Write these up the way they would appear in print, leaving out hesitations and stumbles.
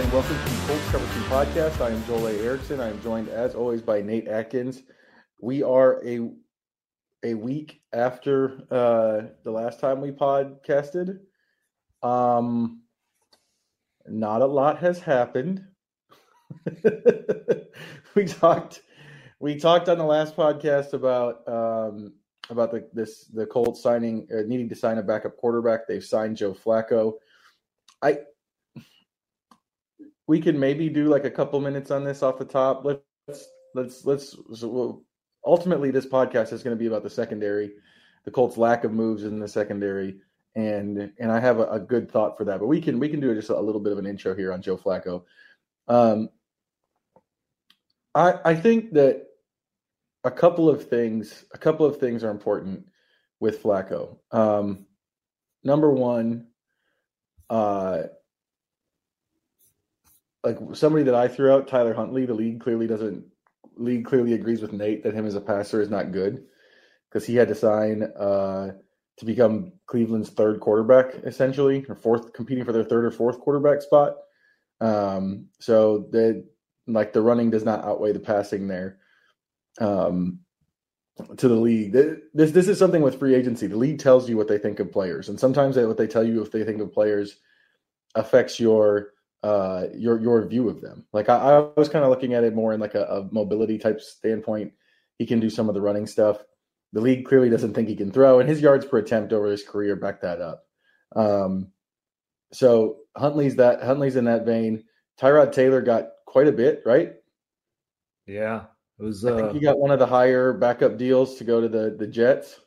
and welcome to the Colts Cover 2 podcast. I am Joel A. Erickson. I am joined, as always, by Nate Atkins. We are a week after the last time we podcasted. Not a lot has happened. We talked on the last podcast about the Colts signing, needing to sign a backup quarterback. They've signed Joe Flacco. We can maybe do like a couple minutes on this off the top. Ultimately, this podcast is going to be about the secondary, the Colts' lack of moves in the secondary, and I have a good thought for that. But we can do just a little bit of an intro here on Joe Flacco. I think that a couple of things are important with Flacco. Number one, like somebody that I threw out, Tyler Huntley, the league clearly agrees with Nate that him as a passer is not good because he had to sign to become Cleveland's third quarterback, essentially, or fourth, competing for their third or fourth quarterback spot. So the running does not outweigh the passing there to the league. This is something with free agency. The league tells you what they think of players, and sometimes what they tell you if they think of players affects your view of them. Like I was kind of looking at it more in like a mobility type standpoint. He can do some of the running stuff. The league clearly doesn't think he can throw, and his yards per attempt over his career back that up. So Huntley's in that vein. Tyrod Taylor got quite a bit, right? Yeah, it was. I think he got one of the higher backup deals to go to the Jets.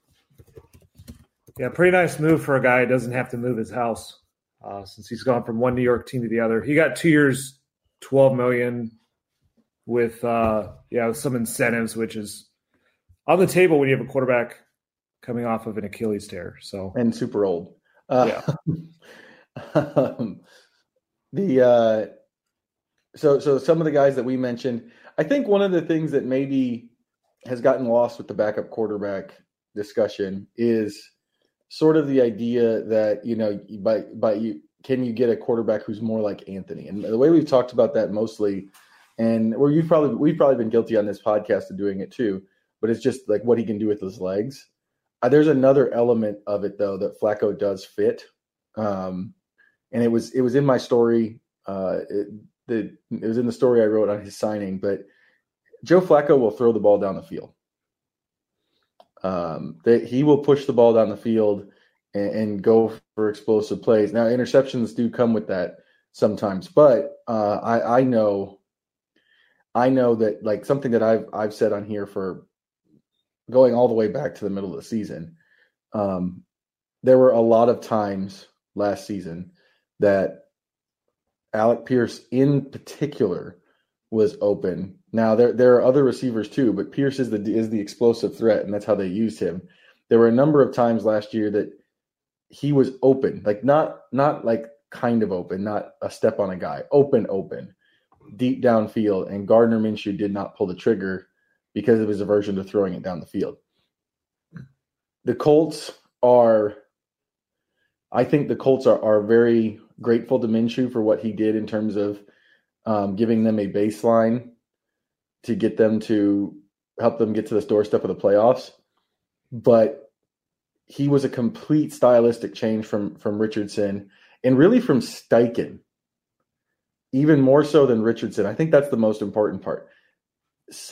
Yeah, pretty nice move for a guy who doesn't have to move his house. Since he's gone from one New York team to the other. He got 2 years, $12 million with some incentives, which is on the table when you have a quarterback coming off of an Achilles tear. And super old. Yeah. So some of the guys that we mentioned, I think one of the things that maybe has gotten lost with the backup quarterback discussion is sort of the idea that, can you get a quarterback who's more like Anthony? And the way we've talked about that mostly, and we've probably been guilty on this podcast of doing it too, but it's just like what he can do with his legs. There's another element of it though that Flacco does fit, and it was in my story. It was in the story I wrote on his signing, but Joe Flacco will throw the ball down the field. He will push the ball down the field and go for explosive plays. Now, interceptions do come with that sometimes, but I know that like something that I've said on here for going all the way back to the middle of the season. There were a lot of times last season that Alec Pierce in particular was open. Now there are other receivers too, but Pierce is the explosive threat, and that's how they used him. There were a number of times last year that he was open, like not like kind of open, not a step on a guy, open, deep downfield, and Gardner Minshew did not pull the trigger because of his aversion to throwing it down the field. I think the Colts are very grateful to Minshew for what he did in terms of giving them a baseline to get them to help them get to the doorstep of the playoffs. But he was a complete stylistic change from Richardson and really from Steichen, even more so than Richardson. I think that's the most important part. It's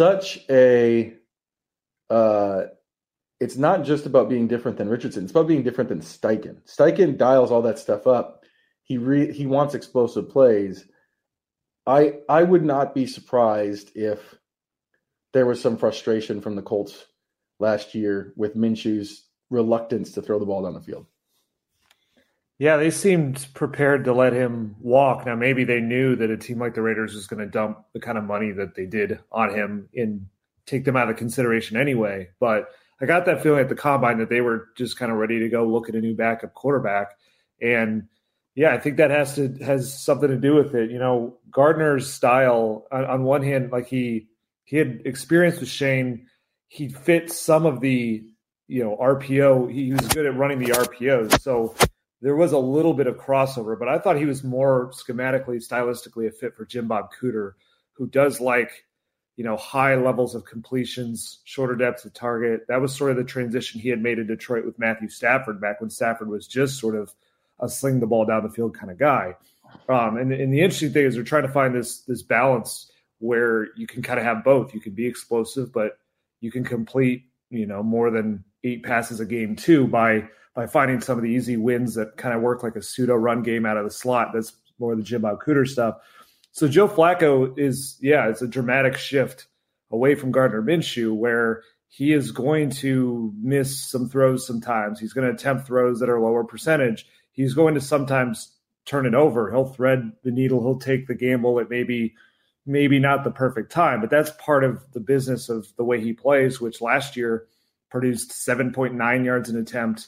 not just about being different than Richardson. It's about being different than Steichen. Steichen dials all that stuff up. He wants explosive plays. I would not be surprised if there was some frustration from the Colts last year with Minshew's reluctance to throw the ball down the field. Yeah, they seemed prepared to let him walk. Now, maybe they knew that a team like the Raiders was going to dump the kind of money that they did on him and take them out of consideration anyway. But I got that feeling at the Combine that they were just kind of ready to go look at a new backup quarterback. And yeah, I think that has something to do with it. Gardner's style, on one hand, like he had experience with Shane. He fit some of the, RPO. He was good at running the RPOs. So there was a little bit of crossover, but I thought he was more schematically, stylistically a fit for Jim Bob Cooter, who does like, high levels of completions, shorter depths of target. That was sort of the transition he had made in Detroit with Matthew Stafford back when Stafford was just sort of a sling the ball down the field kind of guy. And the interesting thing is they're trying to find this balance where you can kind of have both. You can be explosive, but you can complete, more than 8 passes a game too by finding some of the easy wins that kind of work like a pseudo run game out of the slot. That's more the Jim Bob Cooter stuff. So Joe Flacco it's a dramatic shift away from Gardner Minshew, where he is going to miss some throws sometimes. He's going to attempt throws that are lower percentage. He's going to sometimes turn it over. He'll thread the needle. He'll take the gamble at maybe not the perfect time, but that's part of the business of the way he plays, which last year produced 7.9 yards an attempt,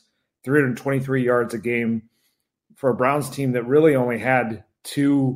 323 yards a game for a Browns team that really only had 2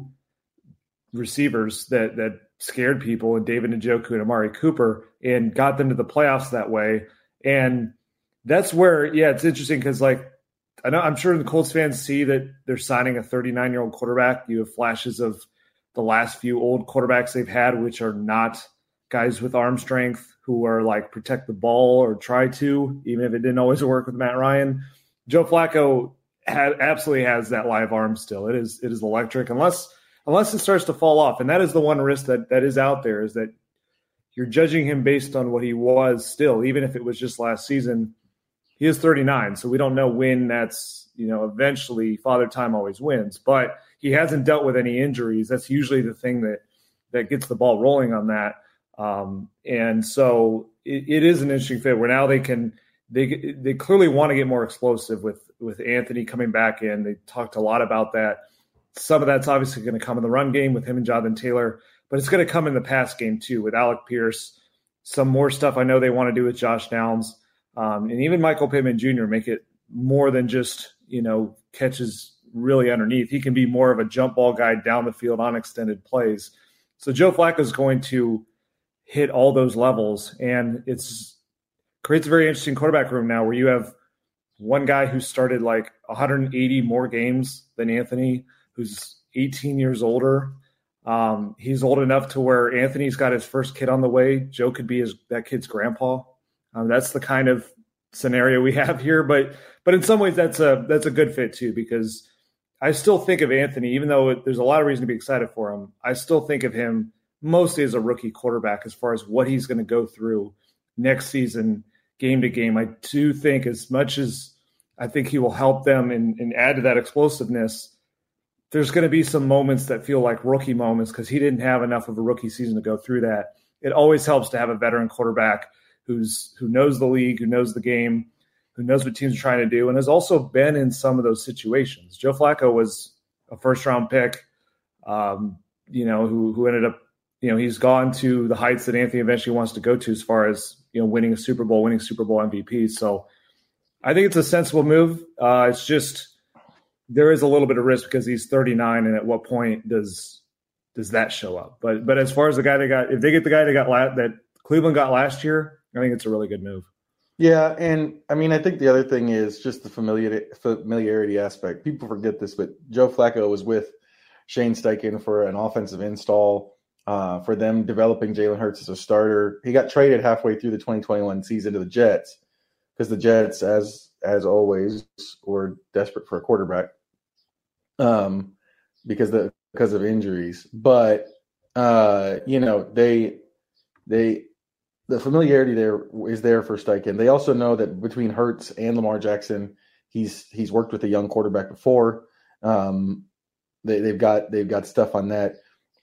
receivers that scared people, and David Njoku and Amari Cooper, and got them to the playoffs that way. And that's where, it's interesting because, I'm sure the Colts fans see that they're signing a 39-year-old quarterback. You have flashes of the last few old quarterbacks they've had, which are not guys with arm strength who are protect the ball or try to, even if it didn't always work with Matt Ryan. Joe Flacco absolutely has that live arm still. It is electric unless it starts to fall off. And that is the one risk that is out there, is that you're judging him based on what he was still, even if it was just last season. He is 39, so we don't know when that's, eventually Father Time always wins. But he hasn't dealt with any injuries. That's usually the thing that gets the ball rolling on that. And so it is an interesting fit where now they clearly want to get more explosive with Anthony coming back in. They talked a lot about that. Some of that's obviously going to come in the run game with him and Jonathan Taylor, but it's going to come in the pass game too with Alec Pierce. Some more stuff I know they want to do with Josh Downs. And even Michael Pittman Jr. make it more than just, catches really underneath. He can be more of a jump ball guy down the field on extended plays. So Joe Flacco is going to hit all those levels, and creates a very interesting quarterback room now where you have one guy who started 180 more games than Anthony, who's 18 years older. He's old enough to where Anthony's got his first kid on the way. Joe could be that kid's grandpa. That's the kind of scenario we have here, but in some ways that's a good fit too, because I still think of Anthony, even though there's a lot of reason to be excited for him, I still think of him mostly as a rookie quarterback as far as what he's going to go through next season, game to game. I do think, as much as I think he will help them and add to that explosiveness, there's going to be some moments that feel like rookie moments because he didn't have enough of a rookie season to go through that. It always helps to have a veteran quarterback who knows the league, who knows the game, who knows what teams are trying to do, and has also been in some of those situations. Joe Flacco was a first-round pick, who ended up, he's gone to the heights that Anthony eventually wants to go to as far as, winning Super Bowl MVP. So I think it's a sensible move. It's just there is a little bit of risk because he's 39, and at what point does that show up? But as far as the guy if they get the guy that Cleveland got last year, I think it's a really good move. Yeah, and I mean, I think the other thing is just the familiarity aspect. People forget this, but Joe Flacco was with Shane Steichen for an offensive install, for them developing Jalen Hurts as a starter. He got traded halfway through the 2021 season to the Jets because the Jets, as always, were desperate for a quarterback because of injuries. But the familiarity there is there for Steichen. They also know that between Hurts and Lamar Jackson, he's worked with a young quarterback before. They've got stuff on that.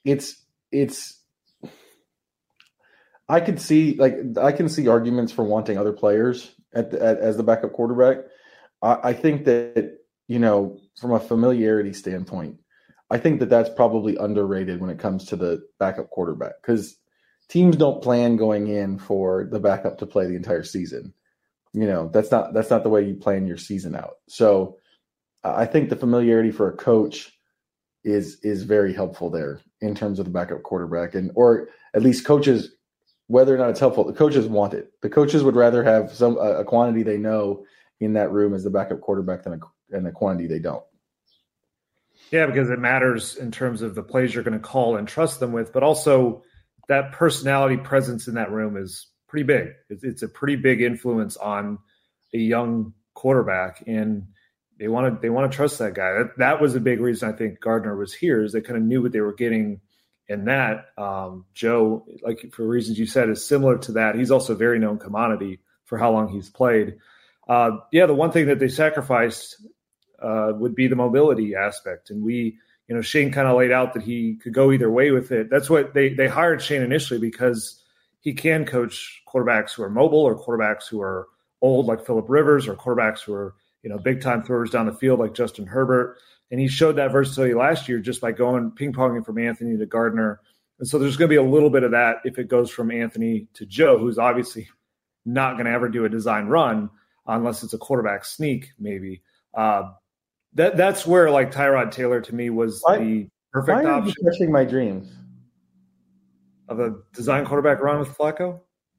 I can see arguments for wanting other players as the backup quarterback. I think that, from a familiarity standpoint, I think that that's probably underrated when it comes to the backup quarterback, because teams don't plan going in for the backup to play the entire season. That's not the way you plan your season out. So I think the familiarity for a coach is very helpful there in terms of the backup quarterback, or at least coaches, whether or not it's helpful, the coaches want it. The coaches would rather have a quantity they know in that room as the backup quarterback than and the quantity they don't. Yeah, because it matters in terms of the plays you're going to call and trust them with, but also that personality presence in that room is pretty big. It's a pretty big influence on a young quarterback, and they want to trust that guy. That was a big reason I think Gardner was here, is they kind of knew what they were getting in that. Joe, like for reasons you said, is similar to that. He's also a very known commodity for how long he's played. The one thing that they sacrificed would be the mobility aspect. And Shane kind of laid out that he could go either way with it. That's what they hired Shane initially, because he can coach quarterbacks who are mobile or quarterbacks who are old like Phillip Rivers, or quarterbacks who are, big time throwers down the field like Justin Herbert. And he showed that versatility last year just by going ping-ponging from Anthony to Gardner. And so there's going to be a little bit of that if it goes from Anthony to Joe, who's obviously not going to ever do a design run unless it's a quarterback sneak, maybe. That's where, like, Tyrod Taylor to me was the perfect option. Why are you crushing my dreams of a design quarterback run with Flacco?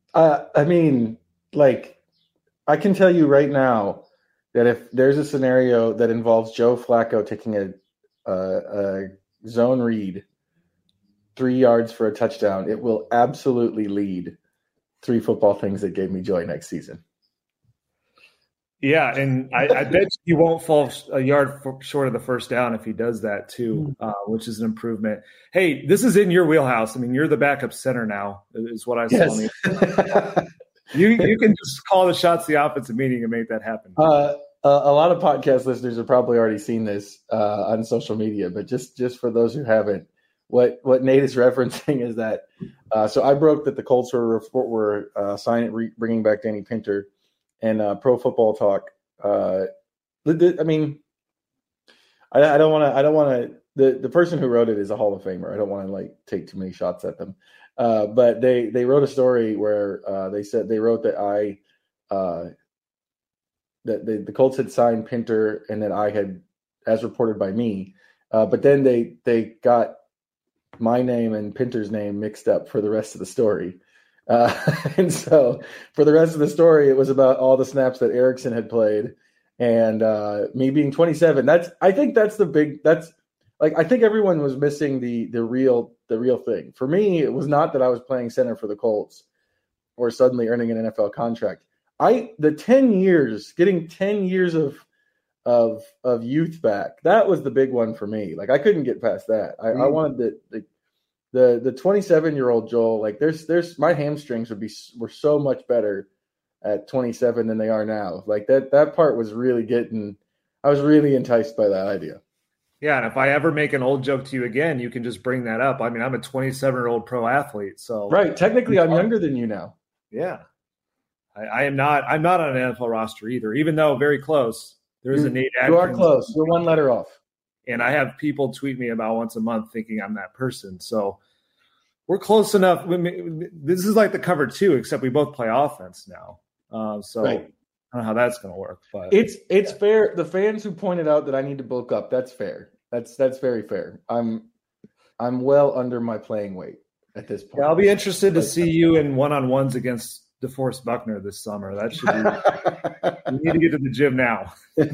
I can tell you right now that if there's a scenario that involves Joe Flacco taking a zone read 3 yards for a touchdown, it will absolutely lead 3 football things that gave me joy next season. Yeah, and I bet you won't fall a yard short of the first down if he does that too, which is an improvement. Hey, this is in your wheelhouse. I mean, you're the backup center now, is what I saw. Yes. You can just call the shots the offensive meeting and make that happen. A lot of podcast listeners have probably already seen this on social media, but just for those who haven't, what Nate is referencing is that. So I broke that the Colts were bringing back Danny Pinter, and Pro Football Talk. I don't want to. The person who wrote it is a Hall of Famer. I don't want to take too many shots at them. But they wrote a story where they wrote that the Colts had signed Pinter, and that I had, as reported by me, but then they got my name and Pinter's name mixed up for the rest of the story. And so for the rest of the story, it was about all the snaps that Erickson had played, and me being 27. I think everyone was missing the real thing. For me, it was not that I was playing center for the Colts or suddenly earning an NFL contract. Getting 10 years of youth back, that was the big one for me. I couldn't get past that. I wanted the 27-year-old Joel. There's my hamstrings were so much better at 27 than they are now. That part was really I was really enticed by that idea. Yeah, and if I ever make an old joke to you again, you can just bring that up. I mean, I'm a 27-year-old pro athlete, so right. Technically, I'm younger than you now. Yeah, I am not. I'm not on an NFL roster either, even though very close. There is a Nate Adkins. You are close. You're one letter off. And I have people tweet me about once a month thinking I'm that person. So we're close enough. This is like the cover 2, except we both play offense now. Right. I don't know how that's going to work, but it's fair. The fans who pointed out that I need to bulk up, that's fair. That's very fair. I'm well under my playing weight at this point. Yeah, I'll be interested to see you in one-on-ones against DeForest Buckner this summer. That should be. You need to get to the gym now.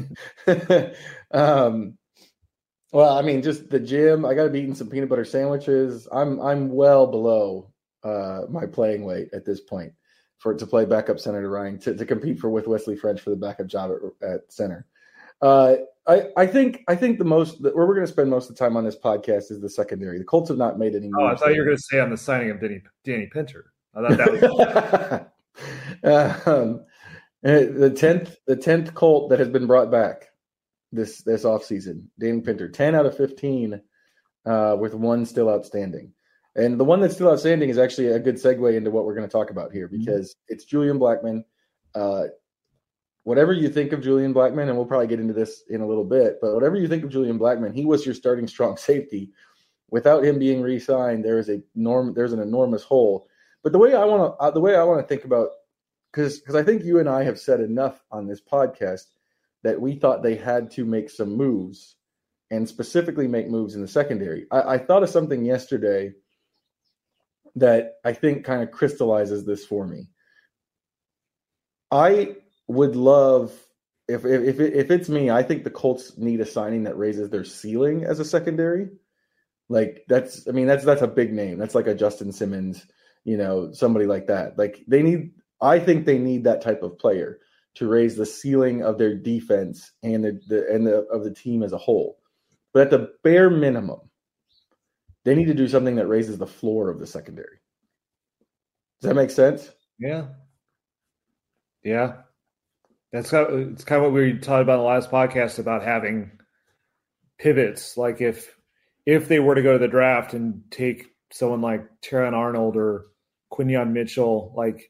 Well, I mean, just the gym. I got to be eating some peanut butter sandwiches. I'm well below my playing weight at this point to play backup center to Ryan to compete with Wesley French for the backup job at center. I think the most where we're going to spend most of the time on this podcast is the secondary. The Colts have not made any moves. Oh, I thought you were going to say on the signing of Danny Pinter. I thought that was the 10th Colt that has been brought back this offseason. Danny Pinter, 10 out of 15, with one still outstanding. And the one that's still outstanding is actually a good segue into what we're going to talk about here, because it's Julian Blackmon. Whatever you think of Julian Blackmon, and we'll probably get into this in a little bit, but whatever you think of Julian Blackmon, he was your starting strong safety. Without him being re-signed, there's an enormous hole. But the way I want to think about, because I think you and I have said enough on this podcast that we thought they had to make some moves, and specifically make moves in the secondary. I thought of something yesterday that I think kind of crystallizes this for me. I would love if it's me, I think the Colts need a signing that raises their ceiling as a secondary. Like that's a big name. That's like a Justin Simmons, somebody like that. Like I think they need that type of player to raise the ceiling of their defense and of the team as a whole. But at the bare minimum, they need to do something that raises the floor of the secondary. Does that make sense? Yeah. Yeah. It's kind of what we talked about in the last podcast about having pivots. Like if they were to go to the draft and take someone like Terron Arnold or Quinyon Mitchell, like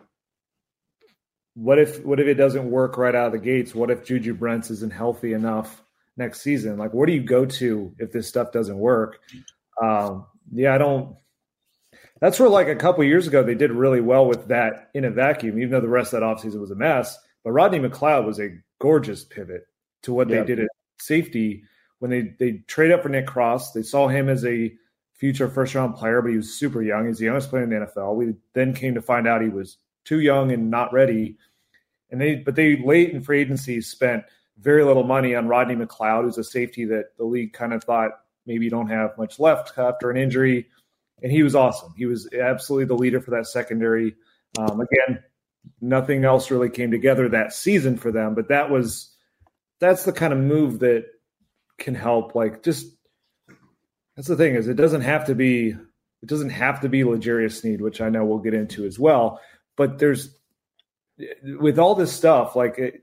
what if it doesn't work right out of the gates? What if Juju Brents isn't healthy enough next season? Like, where do you go to if this stuff doesn't work? I don't. That's where, like, a couple of years ago, they did really well with that in a vacuum, even though the rest of that offseason was a mess. But Rodney McLeod was a gorgeous pivot to what they did at safety when they trade up for Nick Cross. They saw him as a future first-round player, but he was super young. He's the youngest player in the NFL. We then came to find out he was too young and not ready. But they late in free agency spent very little money on Rodney McLeod, who's a safety that the league kind of thought maybe you don't have much left after an injury. And he was awesome. He was absolutely the leader for that secondary. Again, nothing else really came together that season for them, but that's the kind of move that can help. Like, just that's the thing is it doesn't have to be L'Jarius Sneed, which I know we'll get into as well. But with all this stuff,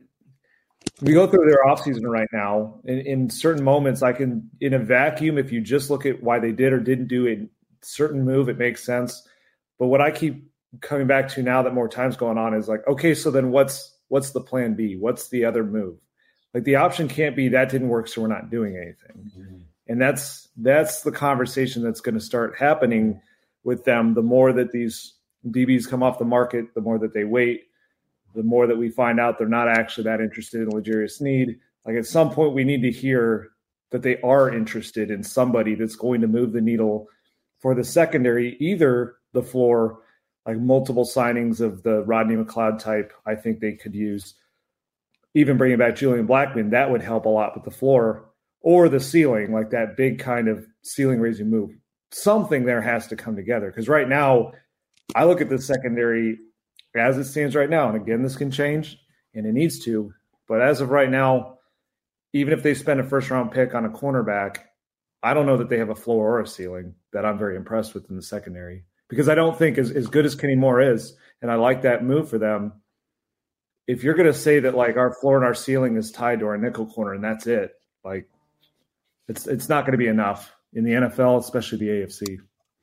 we go through their offseason right now. In certain moments, in a vacuum, if you just look at why they did or didn't do a certain move, it makes sense. But what I keep coming back to now that more time's going on is like, okay, so then what's the plan B? What's the other move? Like, the option can't be that didn't work, so we're not doing anything. Mm-hmm. And that's the conversation that's going to start happening with them. The more that these DBs come off the market, the more that they wait, the more that we find out they're not actually that interested in L'Jarius Sneed. Like, at some point we need to hear that they are interested in somebody that's going to move the needle for the secondary, either the floor, like multiple signings of the Rodney McLeod type. I think they could use, even bringing back Julian Blackmon, that would help a lot with the floor, or the ceiling, like that big kind of ceiling raising move. Something there has to come together, because right now I look at the secondary as it stands right now, and again, this can change and it needs to, but as of right now, even if they spend a first-round pick on a cornerback, I don't know that they have a floor or a ceiling that I'm very impressed with in the secondary, because I don't think as good as Kenny Moore is, and I like that move for them, if you're going to say that like our floor and our ceiling is tied to our nickel corner and that's it, like it's not going to be enough in the NFL, especially the AFC.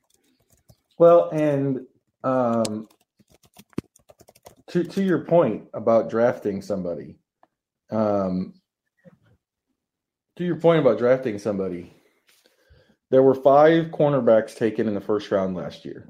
Well, and to your point about drafting somebody, there were 5 cornerbacks taken in the first round last year.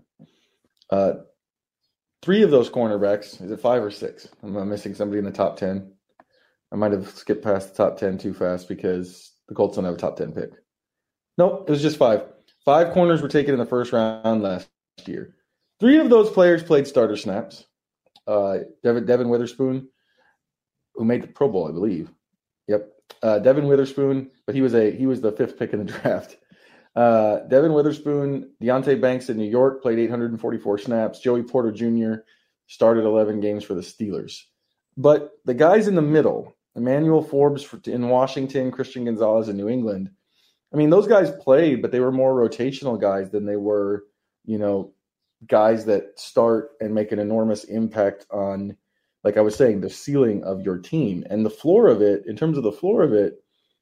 3 of those cornerbacks, is it 5 or 6? I'm missing somebody in the top 10. I might have skipped past the top 10 too fast because the Colts don't have a top 10 pick. Nope, it was just 5. 5 corners were taken in the first round last year. 3 of those players played starter snaps. Devin Witherspoon, who made the Pro Bowl, I believe. Yep. Devin Witherspoon, but he was the 5th pick in the draft. Devin Witherspoon, Deonte Banks in New York played 844 snaps. Joey Porter Jr. started 11 games for the Steelers. But the guys in the middle, Emmanuel Forbes in Washington, Christian Gonzalez in New England, I mean, those guys played, but they were more rotational guys than they were, guys that start and make an enormous impact on, like I was saying, the ceiling of your team. And the floor of it, in terms of the floor of it,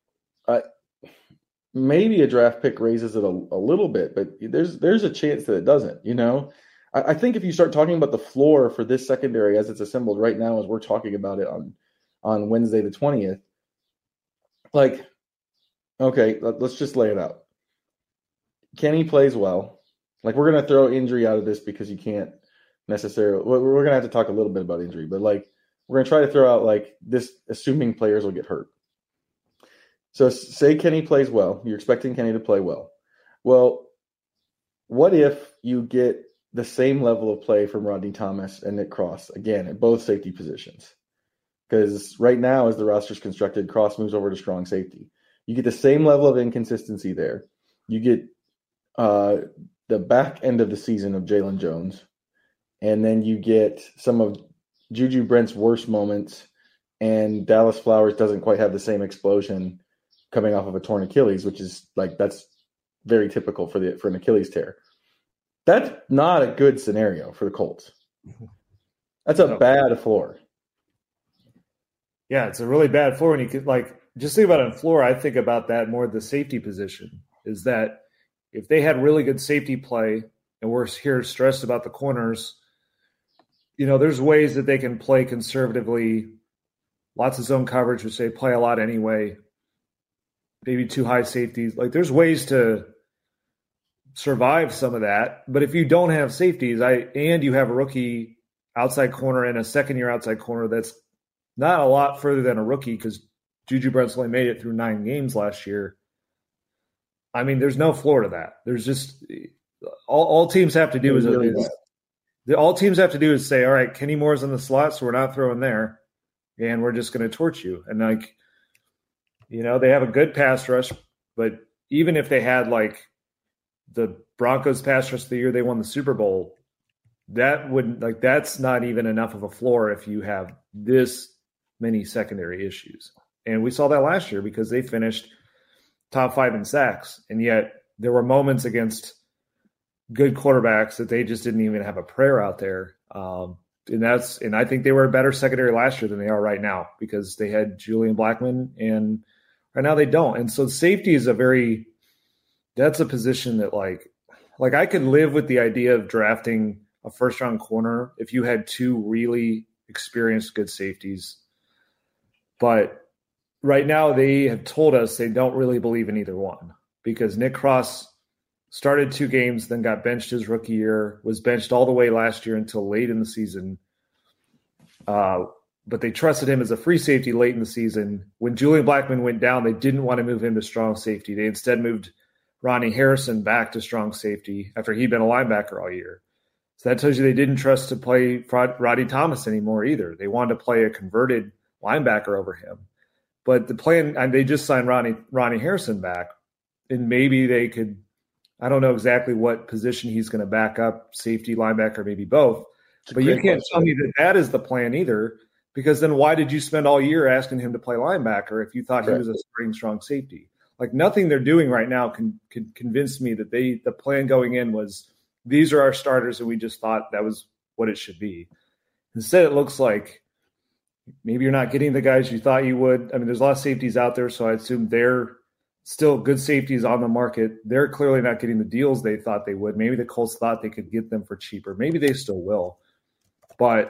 maybe a draft pick raises it a little bit, but there's a chance that it doesn't, I think if you start talking about the floor for this secondary as it's assembled right now, as we're talking about it on Wednesday the 20th, like, okay, let's just lay it out. Kenny plays well. Like, we're going to throw injury out of this because you can't necessarily – we're going to have to talk a little bit about injury, but, like, we're going to try to throw out, like, this assuming players will get hurt. So say Kenny plays well. You're expecting Kenny to play well. Well, what if you get the same level of play from Rodney Thomas and Nick Cross, again, at both safety positions? because right now, as the roster's constructed, Cross moves over to strong safety. You get the same level of inconsistency there. You get the back end of the season of Jalen Jones, and then you get some of Juju Brent's worst moments, and Dallas Flowers doesn't quite have the same explosion coming off of a torn Achilles, which is like that's very typical for an Achilles tear. That's not a good scenario for the Colts. That's a bad floor. Yeah, it's a really bad floor. And you could just think about it on floor. I think about that more the safety position is that if they had really good safety play and we're here stressed about the corners, there's ways that they can play conservatively, lots of zone coverage, which they play a lot anyway, maybe too high safeties. Like there's ways to survive some of that. But if you don't have safeties and you have a rookie outside corner and a second-year outside corner that's not a lot further than a rookie because Juju Brents only made it through 9 games last year. I mean, there's no floor to that. There's just all teams have to do is say, all right, Kenny Moore's in the slot, so we're not throwing there, and we're just going to torch you. And they have a good pass rush, but even if they had the Broncos pass rush of the year they won the Super Bowl, that's not even enough of a floor if you have this many secondary issues. And we saw that last year because they finished top 5 in sacks. And yet there were moments against good quarterbacks that they just didn't even have a prayer out there. And I think they were a better secondary last year than they are right now because they had Julian Blackmon and right now they don't. And so safety is that's a position that I could live with the idea of drafting a first round corner if you had 2 really experienced good safeties. But right now they have told us they don't really believe in either one because Nick Cross started 2 games, then got benched his rookie year, was benched all the way last year until late in the season. But they trusted him as a free safety late in the season. When Julian Blackmon went down, they didn't want to move him to strong safety. They instead moved Ronnie Harrison back to strong safety after he'd been a linebacker all year. So that tells you they didn't trust to play Roddy Thomas anymore either. They wanted to play a converted linebacker over him. But the plan, and they just signed Ronnie Harrison back, and maybe they could, I don't know exactly what position he's going to back up, safety, linebacker, maybe both. But you can't tell me that is the plan either, because then why did you spend all year asking him to play linebacker if you thought he was a starting strong safety? Nothing they're doing right now can convince me that the plan going in was these are our starters and we just thought that was what it should be. Instead, it looks like maybe you're not getting the guys you thought you would. I mean, there's a lot of safeties out there, so I assume they're still good safeties on the market. They're clearly not getting the deals they thought they would. Maybe the Colts thought they could get them for cheaper. Maybe they still will. But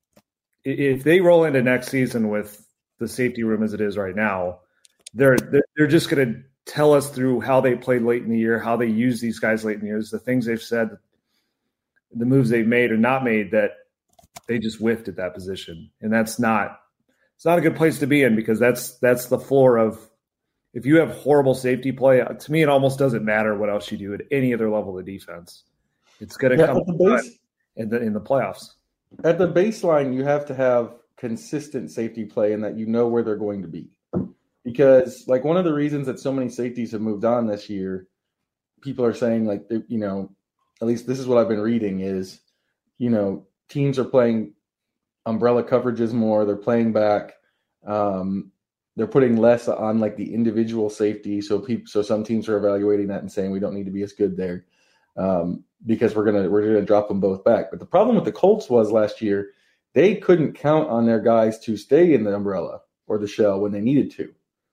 if they roll into next season with the safety room as it is right now, they're just going to tell us through how they played late in the year, how they use these guys late in the year, the things they've said, the moves they've made or not made that they just whiffed at that position. And it's not a good place to be in because that's the floor of if you have horrible safety play, to me it almost doesn't matter what else you do at any other level of defense. It's going to come in the playoffs. At the baseline, you have to have consistent safety play and that you know where they're going to be. Because one of the reasons that so many safeties have moved on this year, people are saying at least this is what I've been reading is, teams are playing umbrella coverages more. They're playing back. They're putting less on the individual safety. So some teams are evaluating that and saying we don't need to be as good there because we're gonna drop them both back. But the problem with the Colts was last year they couldn't count on their guys to stay in the umbrella or the shell when they needed to.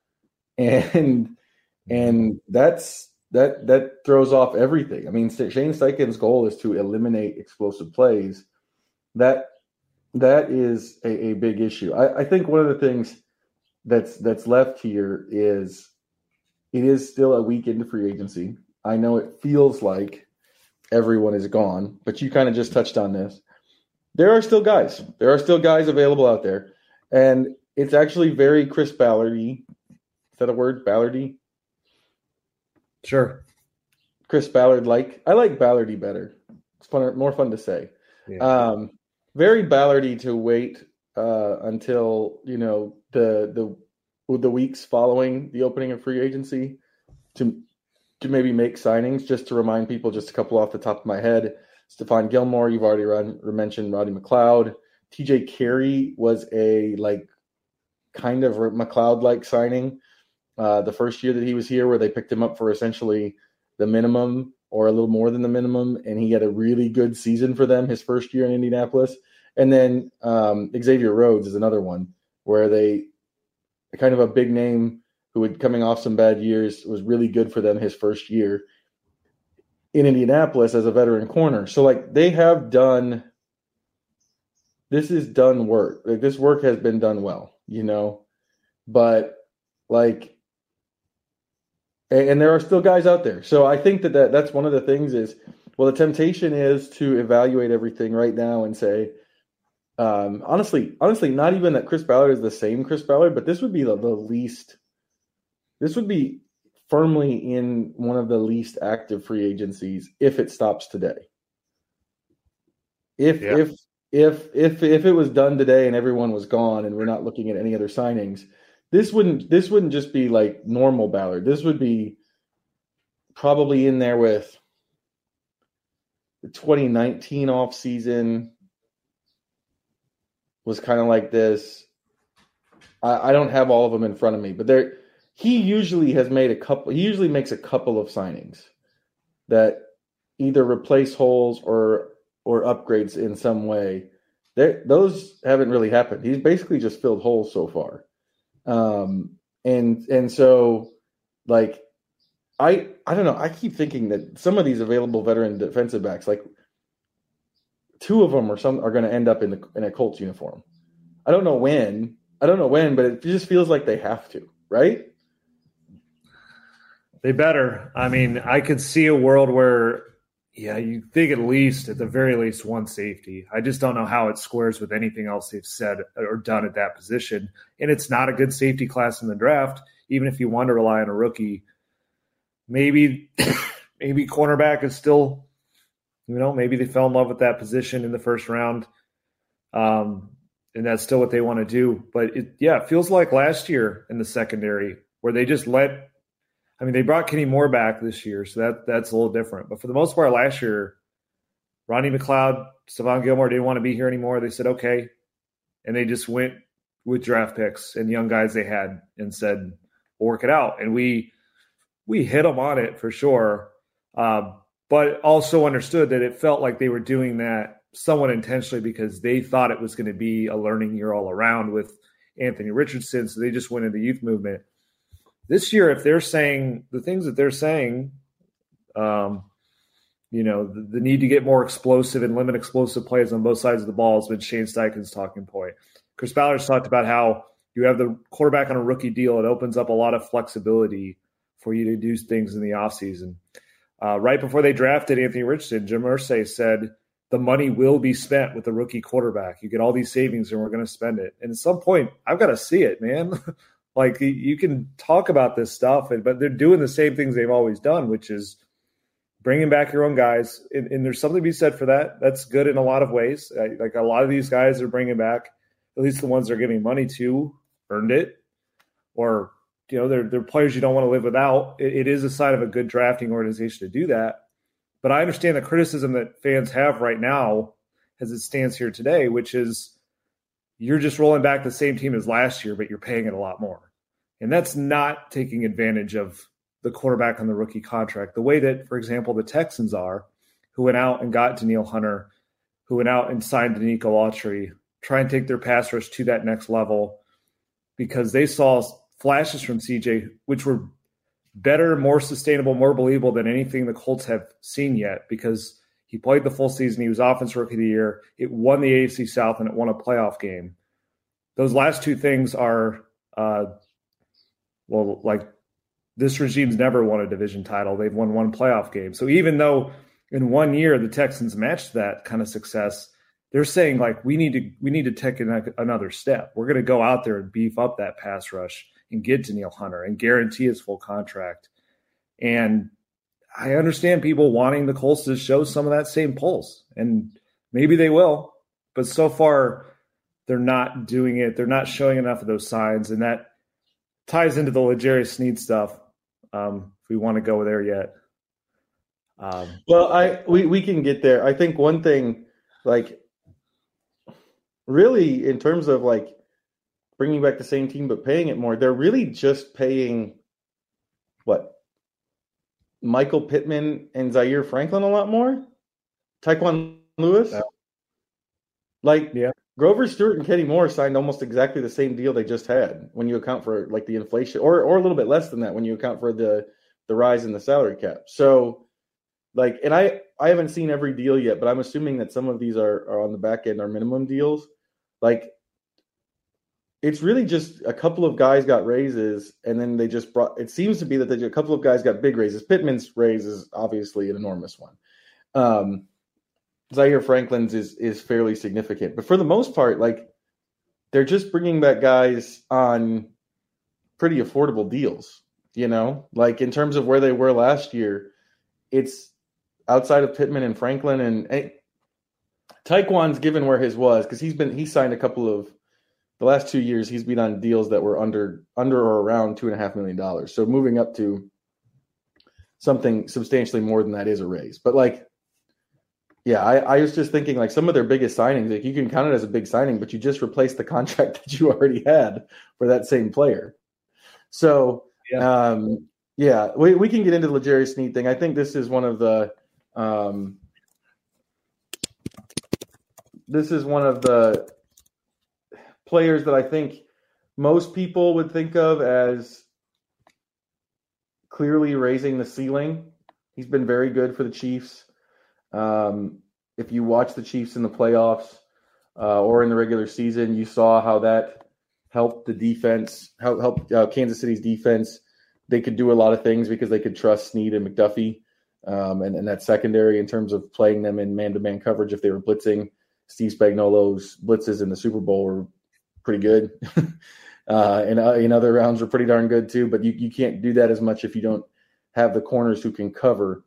And that throws off everything. I mean, Shane Steichen's goal is to eliminate explosive plays. That is a big issue. I think one of the things that's left here is it is still a week into free agency. I know it feels like everyone is gone, but you kind of just touched on this. There are still guys. There are still guys available out there, and it's actually very Chris Ballard-y. Is that a word? Ballard-y? Sure. Chris Ballard I like Ballard-y better. It's more fun to say. Yeah. Very Ballard-y to wait until the weeks following the opening of free agency to maybe make signings. Just to remind people, just a couple off the top of my head: Stephon Gilmore, you've already mentioned. Rodney McLeod, TJ Carey was a kind of McLeod-like signing the first year that he was here, where they picked him up for essentially the minimum or a little more than the minimum, and he had a really good season for them his first year in Indianapolis. And then Xavier Rhodes is another one where they kind of a big name who had coming off some bad years, was really good for them his first year in Indianapolis as a veteran corner. So they have done, this is done work. This work has been done well, but and there are still guys out there. So I think that's one of the things is, the temptation is to evaluate everything right now and say, honestly, not even that Chris Ballard is the same Chris Ballard, but this would be the least, this would be firmly in one of the least active free agencies if it stops today. If it was done today and everyone was gone and we're not looking at any other signings, this wouldn't just be like normal Ballard. This would be probably in there with the 2019 offseason was kind of like this. I don't have all of them in front of me, but he usually makes a couple of signings that either replace holes or upgrades in some way. Those haven't really happened. He's basically just filled holes so far. And so I don't know. I keep thinking that some of these available veteran defensive backs, two of them are going to end up in a Colts uniform. I don't know when, but it just feels like they have to, right? They better. I mean, I could see a world where, you think at the very least one safety. I just don't know how it squares with anything else they've said or done at that position. And it's not a good safety class in the draft, even if you want to rely on a rookie. Maybe cornerback is still, maybe they fell in love with that position in the first round. And that's still what they want to do. But it feels like last year in the secondary where they just they brought Kenny Moore back this year, so that's a little different. But for the most part last year, Rodney McLeod, Stephon Gilmore didn't want to be here anymore. They said, okay. And they just went with draft picks and young guys they had and said, we'll work it out. And we hit them on it for sure, but also understood that it felt like they were doing that somewhat intentionally because they thought it was going to be a learning year all around with Anthony Richardson, so they just went into the youth movement. This year, if they're saying the things that they're saying, the need to get more explosive and limit explosive plays on both sides of the ball has been Shane Steichen's talking point. Chris Ballard's talked about how you have the quarterback on a rookie deal. It opens up a lot of flexibility for you to do things in the offseason. Right before they drafted Anthony Richardson, Jim Irsay said the money will be spent with the rookie quarterback. You get all these savings and we're going to spend it. And at some point, I've got to see it, man. You can talk about this stuff, but they're doing the same things they've always done, which is bringing back your own guys. And there's something to be said for that. That's good in a lot of ways. A lot of these guys they're bringing back, at least the ones they're giving money to, earned it. Or, they're players you don't want to live without. It is a sign of a good drafting organization to do that. But I understand the criticism that fans have right now as it stands here today, which is you're just rolling back the same team as last year, but you're paying it a lot more. And that's not taking advantage of the quarterback on the rookie contract, the way that, for example, the Texans are, who went out and got Danielle Hunter, who went out and signed Danico Autry, try and take their pass rush to that next level because they saw flashes from CJ, which were better, more sustainable, more believable than anything the Colts have seen yet because he played the full season. He was Offensive Rookie of the Year. It won the AFC South, and it won a playoff game. Those last two things are, this regime's never won a division title. They've won one playoff game. So even though in 1 year the Texans matched that kind of success, they're saying, we need to take another step. We're going to go out there and beef up that pass rush and get Danielle Hunter and guarantee his full contract. And I understand people wanting the Colts to show some of that same pulse, and maybe they will. But so far, they're not doing it. They're not showing enough of those signs, and that ties into the L'Jarius Sneed stuff. If we want to go there yet. Well, we can get there. I think one thing, like, really in terms of like bringing back the same team but paying it more, they're really just paying what? Michael Pittman and Zaire Franklin a lot more? Tyquan Lewis? Yeah. Like, yeah. Grover Stewart and Kenny Moore signed almost exactly the same deal they just had when you account for like the inflation, or a little bit less than that when you account for the rise in the salary cap. So, like, and I haven't seen every deal yet, but I'm assuming that some of these are on the back end are minimum deals. Like, it's really just a couple of guys got raises, and then they just brought. It seems to be that a couple of guys got big raises. Pittman's raise is obviously an enormous one. Zaire Franklin's is fairly significant, but for the most part, like, they're just bringing back guys on pretty affordable deals. You know, like in terms of where they were last year, it's outside of Pittman and Franklin, and Tyquan's given where his was because he signed a couple of the last 2 years. He's been on deals that were under or around $2.5 million. So moving up to something substantially more than that is a raise. But like, yeah, I was just thinking like some of their biggest signings, like you can count it as a big signing, but you just replaced the contract that you already had for that same player. So yeah, we can get into the L'Jarius Sneed thing. I think this is one of the players that I think most people would think of as clearly raising the ceiling. He's been very good for the Chiefs. If you watch the Chiefs in the playoffs or in the regular season, you saw how that helped the defense, helped Kansas City's defense. They could do a lot of things because they could trust Sneed and McDuffie and that secondary in terms of playing them in man-to-man coverage if they were blitzing. Steve Spagnuolo's blitzes in the Super Bowl were pretty good. And in other rounds were pretty darn good too, but you can't do that as much if you don't have the corners who can cover.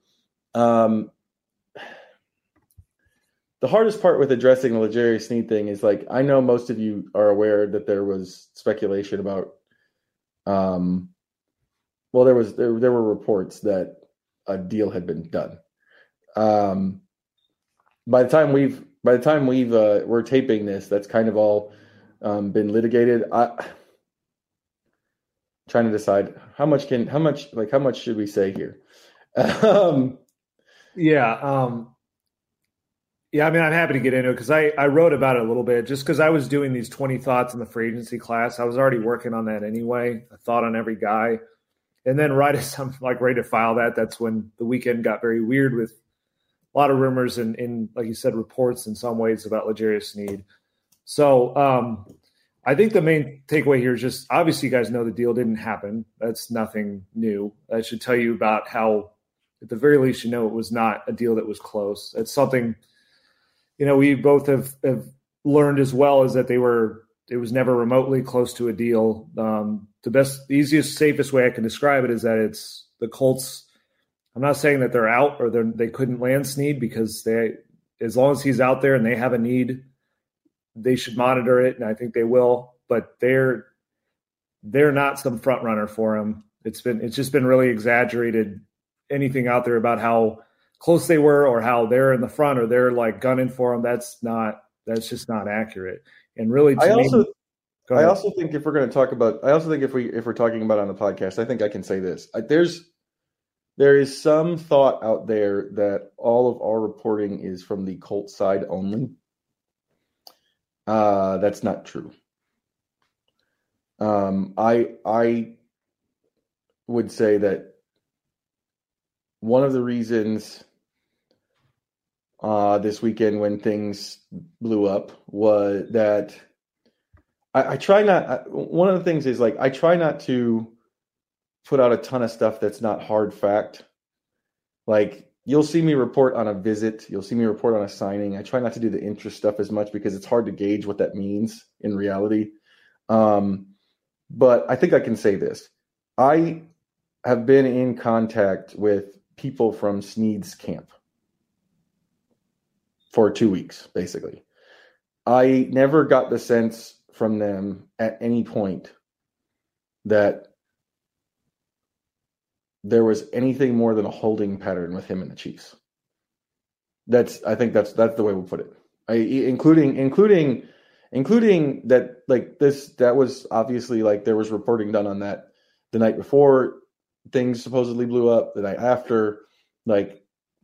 The hardest part with addressing the L'Jarius Sneed thing is, like, I know most of you are aware that there was speculation about there were reports that a deal had been done. By the time we're taping this, that's kind of all been litigated. Trying to decide how much should we say here? Yeah, I mean, I'm happy to get into it because I wrote about it a little bit just because I was doing these 20 thoughts in the free agency class. I was already working on that anyway, a thought on every guy. And then right as I'm like ready to file that's when the weekend got very weird with a lot of rumors and like you said, reports in some ways about L'Jarius Sneed. So I think the main takeaway here is just obviously you guys know the deal didn't happen. That's nothing new. I should tell you about how, at the very least, it was not a deal that was close. It's something – we both have learned as well is that it was never remotely close to a deal. The easiest, safest way I can describe it is that it's the Colts. I'm not saying that they're out or they couldn't land Sneed because as long as he's out there and they have a need, they should monitor it. And I think they will, but they're not some front runner for him. It's just been really exaggerated. Anything out there about how close they were or how they're in the front or they're like gunning for them, that's just not accurate. And really, I also think if we're going to talk about, if we're talking about on the podcast, I think I can say this. There is some thought out there that all of our reporting is from the Colts side only. That's not true. I would say that one of the reasons this weekend when things blew up was that I try not. One of the things is like I try not to put out a ton of stuff that's not hard fact. Like you'll see me report on a visit, you'll see me report on a signing. I try not to do the interest stuff as much because it's hard to gauge what that means in reality. But I think I can say this: I have been in contact with people from Sneed's camp for 2 weeks, basically. I never got the sense from them at any point that there was anything more than a holding pattern with him and the Chiefs. I think that's the way we'll put it. Including that, like, that was obviously, like, there was reporting done on that the night before things supposedly blew up, the night after. Like,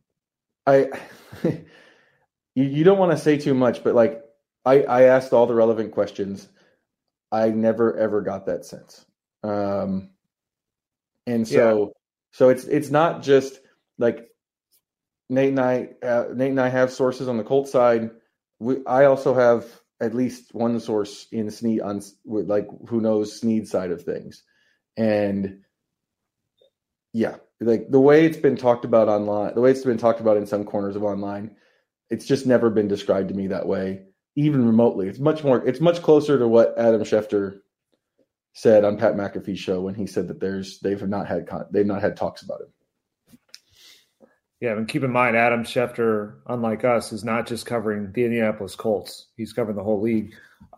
you don't want to say too much, but, like, I asked all the relevant questions. I never ever got that sense. And so it's not just like Nate and I have sources on the Colts side. I also have at least one source in Snead who knows Snead's side of things. And yeah, like the way it's been talked about online, the way it's been talked about in some corners of online, it's just never been described to me that way, even remotely. It's much closer to what Adam Schefter said on Pat McAfee's show when he said that they've not had talks about it. Yeah, and keep in mind, Adam Schefter, unlike us, is not just covering the Indianapolis Colts; he's covering the whole league.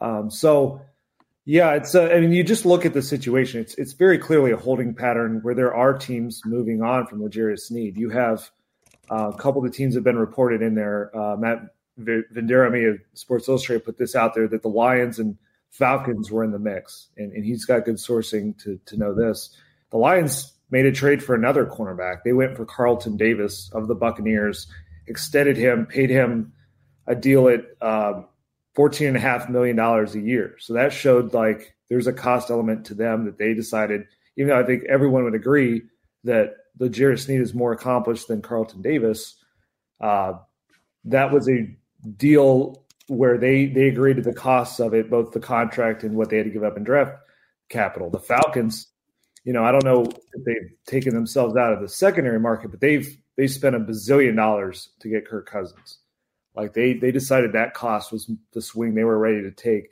It's. I mean, you just look at the situation; it's very clearly a holding pattern where there are teams moving on from L'Jarius Sneed. You have a couple of the teams have been reported in there. Matt Vanderamy of Sports Illustrated put this out there that the Lions and Falcons were in the mix, and he's got good sourcing to know this. The Lions made a trade for another cornerback. They went for Carlton Davis of the Buccaneers, extended him, paid him a deal at $14.5 million a year. So that showed like there's a cost element to them that they decided, even though I think everyone would agree that L'Jarius Sneed is more accomplished than Carlton Davis. That was a deal where they agreed to the costs of it, both the contract and what they had to give up in draft capital. The Falcons, I don't know if they've taken themselves out of the secondary market, but they spent $1 bazillion to get Kirk Cousins. Like they decided that cost was the swing they were ready to take.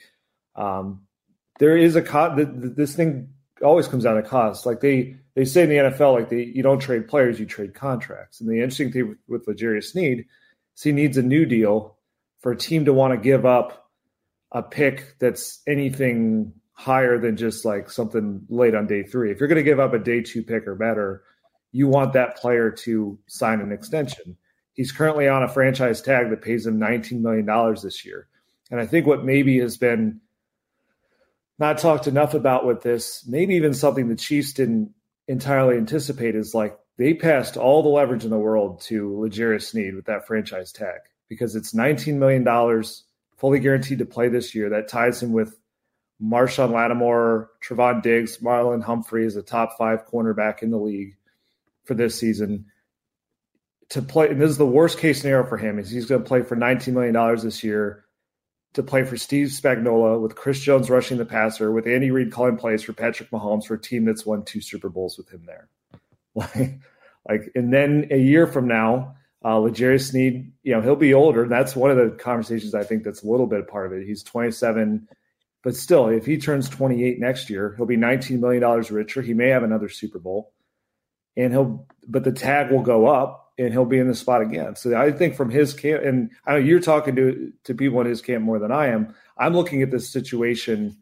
There is a cost. This thing always comes down to cost. Like they say in the NFL, like you don't trade players, you trade contracts. And the interesting thing with L'Jarius Sneed is he needs a new deal for a team to want to give up a pick that's anything higher than just like something late on day 3. If you're going to give up a day 2 pick or better, you want that player to sign an extension. He's currently on a franchise tag that pays him $19 million this year. And I think what maybe has been not talked enough about with this, maybe even something the Chiefs didn't entirely anticipate, is like they passed all the leverage in the world to L'Jarius Sneed with that franchise tag because it's $19 million fully guaranteed to play this year. That ties him with Marshawn Lattimore, Trevon Diggs, Marlon Humphrey is a top 5 cornerback in the league for this season. To play, and this is the worst case scenario for him, is he's going to play for $19 million this year to play for Steve Spagnuolo with Chris Jones rushing the passer, with Andy Reid calling plays for Patrick Mahomes for a team that's won 2 Super Bowls with him there. And then a year from now, L'Jarius Sneed, he'll be older. And that's one of the conversations I think that's a little bit part of it. He's 27. But still, if he turns 28 next year, he'll be $19 million richer. He may have another Super Bowl, but the tag will go up, and he'll be in the spot again. So I think from his camp, and I know you're talking to people in his camp more than I am. I'm looking at this situation,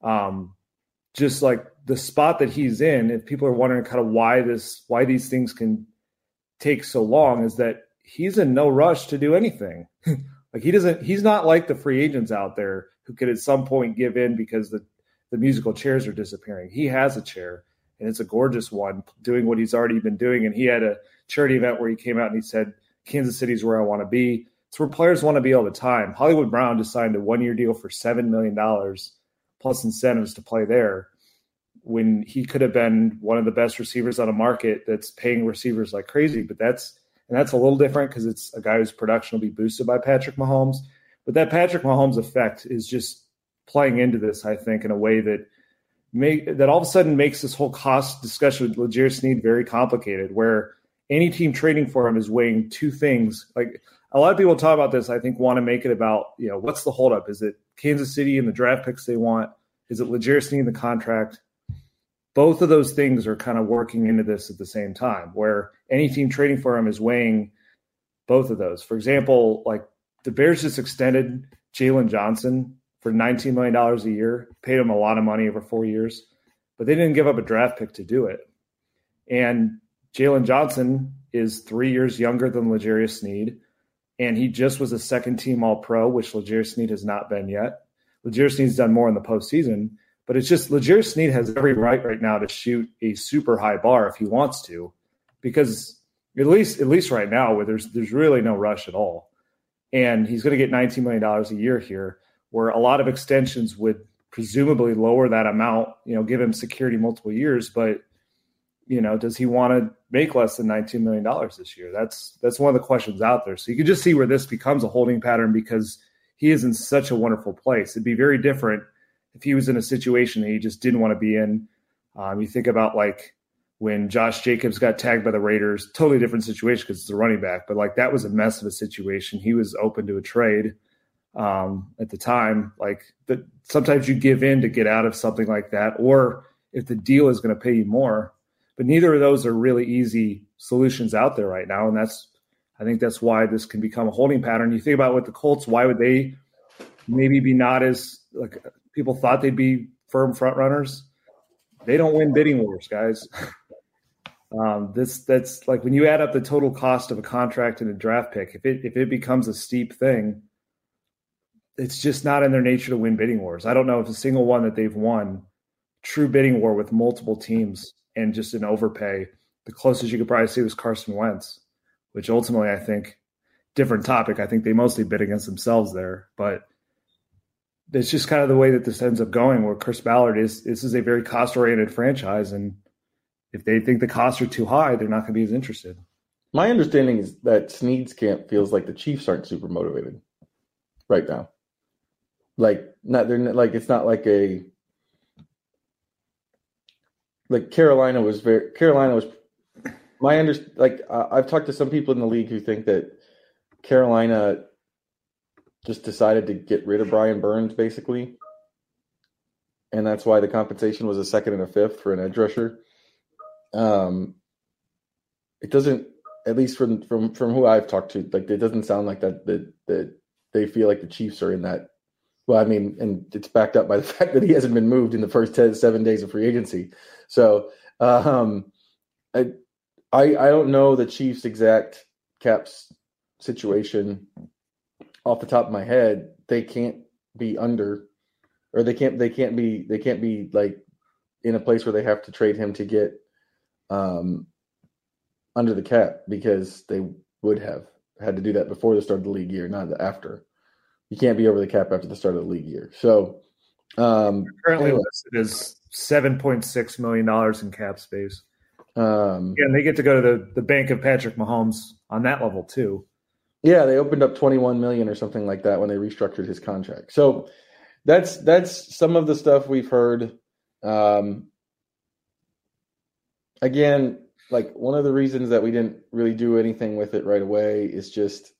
just like the spot that he's in. If people are wondering kind of why these things can take so long, is that he's in no rush to do anything. Like he's not like the free agents out there who could at some point give in because the musical chairs are disappearing. He has a chair, and it's a gorgeous one, doing what he's already been doing. And he had a charity event where he came out and he said, Kansas City's where I want to be. It's where players want to be all the time. Hollywood Brown just signed a 1-year deal for $7 million plus incentives to play there when he could have been one of the best receivers on a market that's paying receivers like crazy. But that's a little different because it's a guy whose production will be boosted by Patrick Mahomes. But that Patrick Mahomes effect is just playing into this, I think, in a way that all of a sudden makes this whole cost discussion with L'Jarius Sneed very complicated, where any team trading for him is weighing 2 things. Like a lot of people talk about this, I think, want to make it about, what's the holdup? Is it Kansas City and the draft picks they want? Is it L'Jarius Sneed and the contract? Both of those things are kind of working into this at the same time, where any team trading for him is weighing both of those. For example, like the Bears just extended Jalen Johnson for $19 million a year, paid him a lot of money over 4 years, but they didn't give up a draft pick to do it. And Jalen Johnson is 3 years younger than L'Jarius Sneed, and he just was a second-team All-Pro, which L'Jarius Sneed has not been yet. L'Jarius Sneed's done more in the postseason, but it's just L'Jarius Sneed has every right now to shoot a super high bar if he wants to, because at least right now, where there's really no rush at all. And he's going to get $19 million a year here, where a lot of extensions would presumably lower that amount, give him security multiple years. But, does he want to make less than $19 million this year? That's one of the questions out there. So you can just see where this becomes a holding pattern because he is in such a wonderful place. It'd be very different if he was in a situation that he just didn't want to be in. You think about like when Josh Jacobs got tagged by the Raiders, totally different situation because it's a running back, but like that was a mess of a situation. He was open to a trade at the time. Like sometimes you give in to get out of something like that, or if the deal is going to pay you more. But neither of those are really easy solutions out there right now, and I think that's why this can become a holding pattern. You think about what the Colts, why would they maybe be not as like people thought they'd be firm front runners? They don't win bidding wars, guys. That's like when you add up the total cost of a contract and a draft pick, if it becomes a steep thing, it's just not in their nature to win bidding wars. I don't know if a single one that they've won true bidding war with multiple teams and just an overpay. The closest you could probably see was Carson Wentz, which ultimately I think, different topic, I think they mostly bid against themselves there. But it's just kind of the way that this ends up going, where Chris Ballard this is a very cost-oriented franchise, and if they think the costs are too high, they're not going to be as interested. My understanding is that Snead's camp feels like the Chiefs aren't super motivated right now. Like it's not like Carolina was I've talked to some people in the league who think that Carolina just decided to get rid of Brian Burns basically, and that's why the compensation was a second and a fifth for an edge rusher. It doesn't, at least from who I've talked to, like it doesn't sound like that they feel like the Chiefs are in that. Well, I mean, and it's backed up by the fact that he hasn't been moved in the first 7 days of free agency. So I don't know the Chiefs' exact caps situation off the top of my head. They can't be under, or they can't be like in a place where they have to trade him to get under the cap, because they would have had to do that before the start of the league year, not after. You can't be over the cap after the start of the league year. So currently listed as $7.6 million in cap space. And they get to go to the bank of Patrick Mahomes on that level too. Yeah, they opened up $21 million or something like that when they restructured his contract. So that's some of the stuff we've heard. Again, like one of the reasons that we didn't really do anything with it right away is just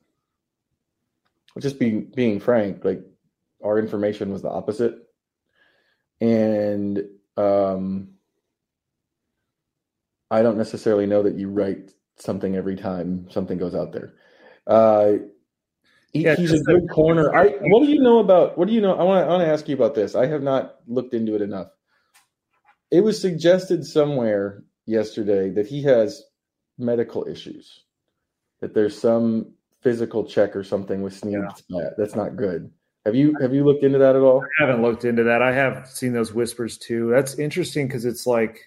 being frank. Like our information was the opposite, and I don't necessarily know that you write something every time something goes out there. He's a good corner. What do you know? I want to ask you about this. I have not looked into it enough. It was suggested somewhere yesterday that he has medical issues, that there's some physical check or something with Snead. Yeah. That's not good. Have you looked into that at all? I haven't looked into that. I have seen those whispers too. That's interesting because it's like,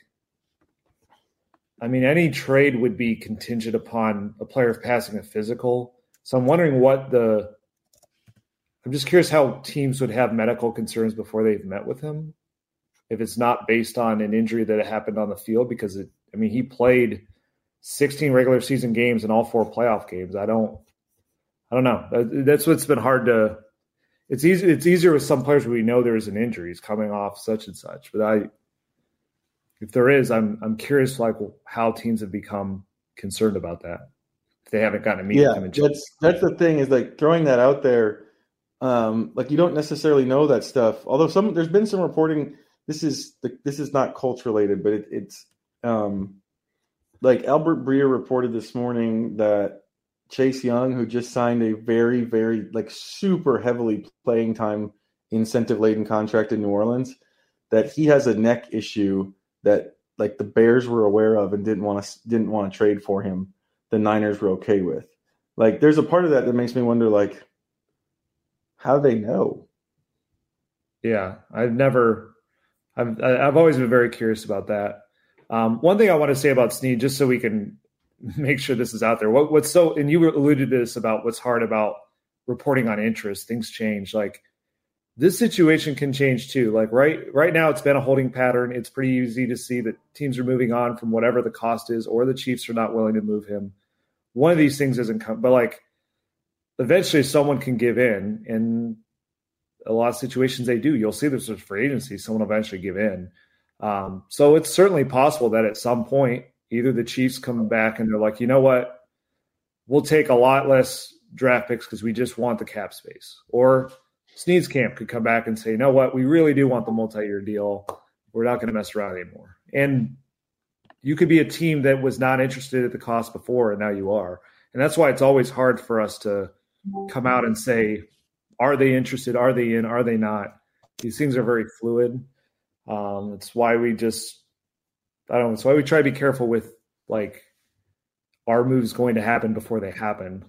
I mean, any trade would be contingent upon a player passing a physical. So I'm wondering I'm just curious how teams would have medical concerns before they've met with him, if it's not based on an injury that happened on the field, because he played 16 regular season games and all 4 playoff games. I don't know. That's what's been hard to. It's easier with some players where we know there's an injury, he's coming off such and such. But if there is, I'm curious like how teams have become concerned about that if they haven't gotten to meet with him. That's the thing, is like throwing that out there. Like you don't necessarily know that stuff. Although there's been some reporting. This is not Colts related, but it's like Albert Breer reported this morning that Chase Young, who just signed a very, very super heavily playing time incentive laden contract in New Orleans, that he has a neck issue that the Bears were aware of and didn't want to trade for him. The Niners were okay with. There's a part of that makes me wonder, how do they know? Yeah, I've always been very curious about that. One thing I want to say about Snead, just so we can make sure this is out there. What's so, and you alluded to this about what's hard about reporting on interest. Things change. This situation can change too. Right now, it's been a holding pattern. It's pretty easy to see that teams are moving on from whatever the cost is, or the Chiefs are not willing to move him. One of these things isn't come, but eventually someone can give in, and a lot of situations they do. You'll see this with free agency. Someone will eventually give in. So it's certainly possible that at some point, either the Chiefs come back and they're like, you know what, we'll take a lot less draft picks because we just want the cap space. Or Snead's camp could come back and say, you know what, we really do want the multi-year deal. We're not going to mess around anymore. And you could be a team that was not interested at the cost before, and now you are. And that's why it's always hard for us to come out and say, are they interested? Are they in? Are they not? These things are very fluid. It's why we it's why we try to be careful with our moves going to happen before they happen.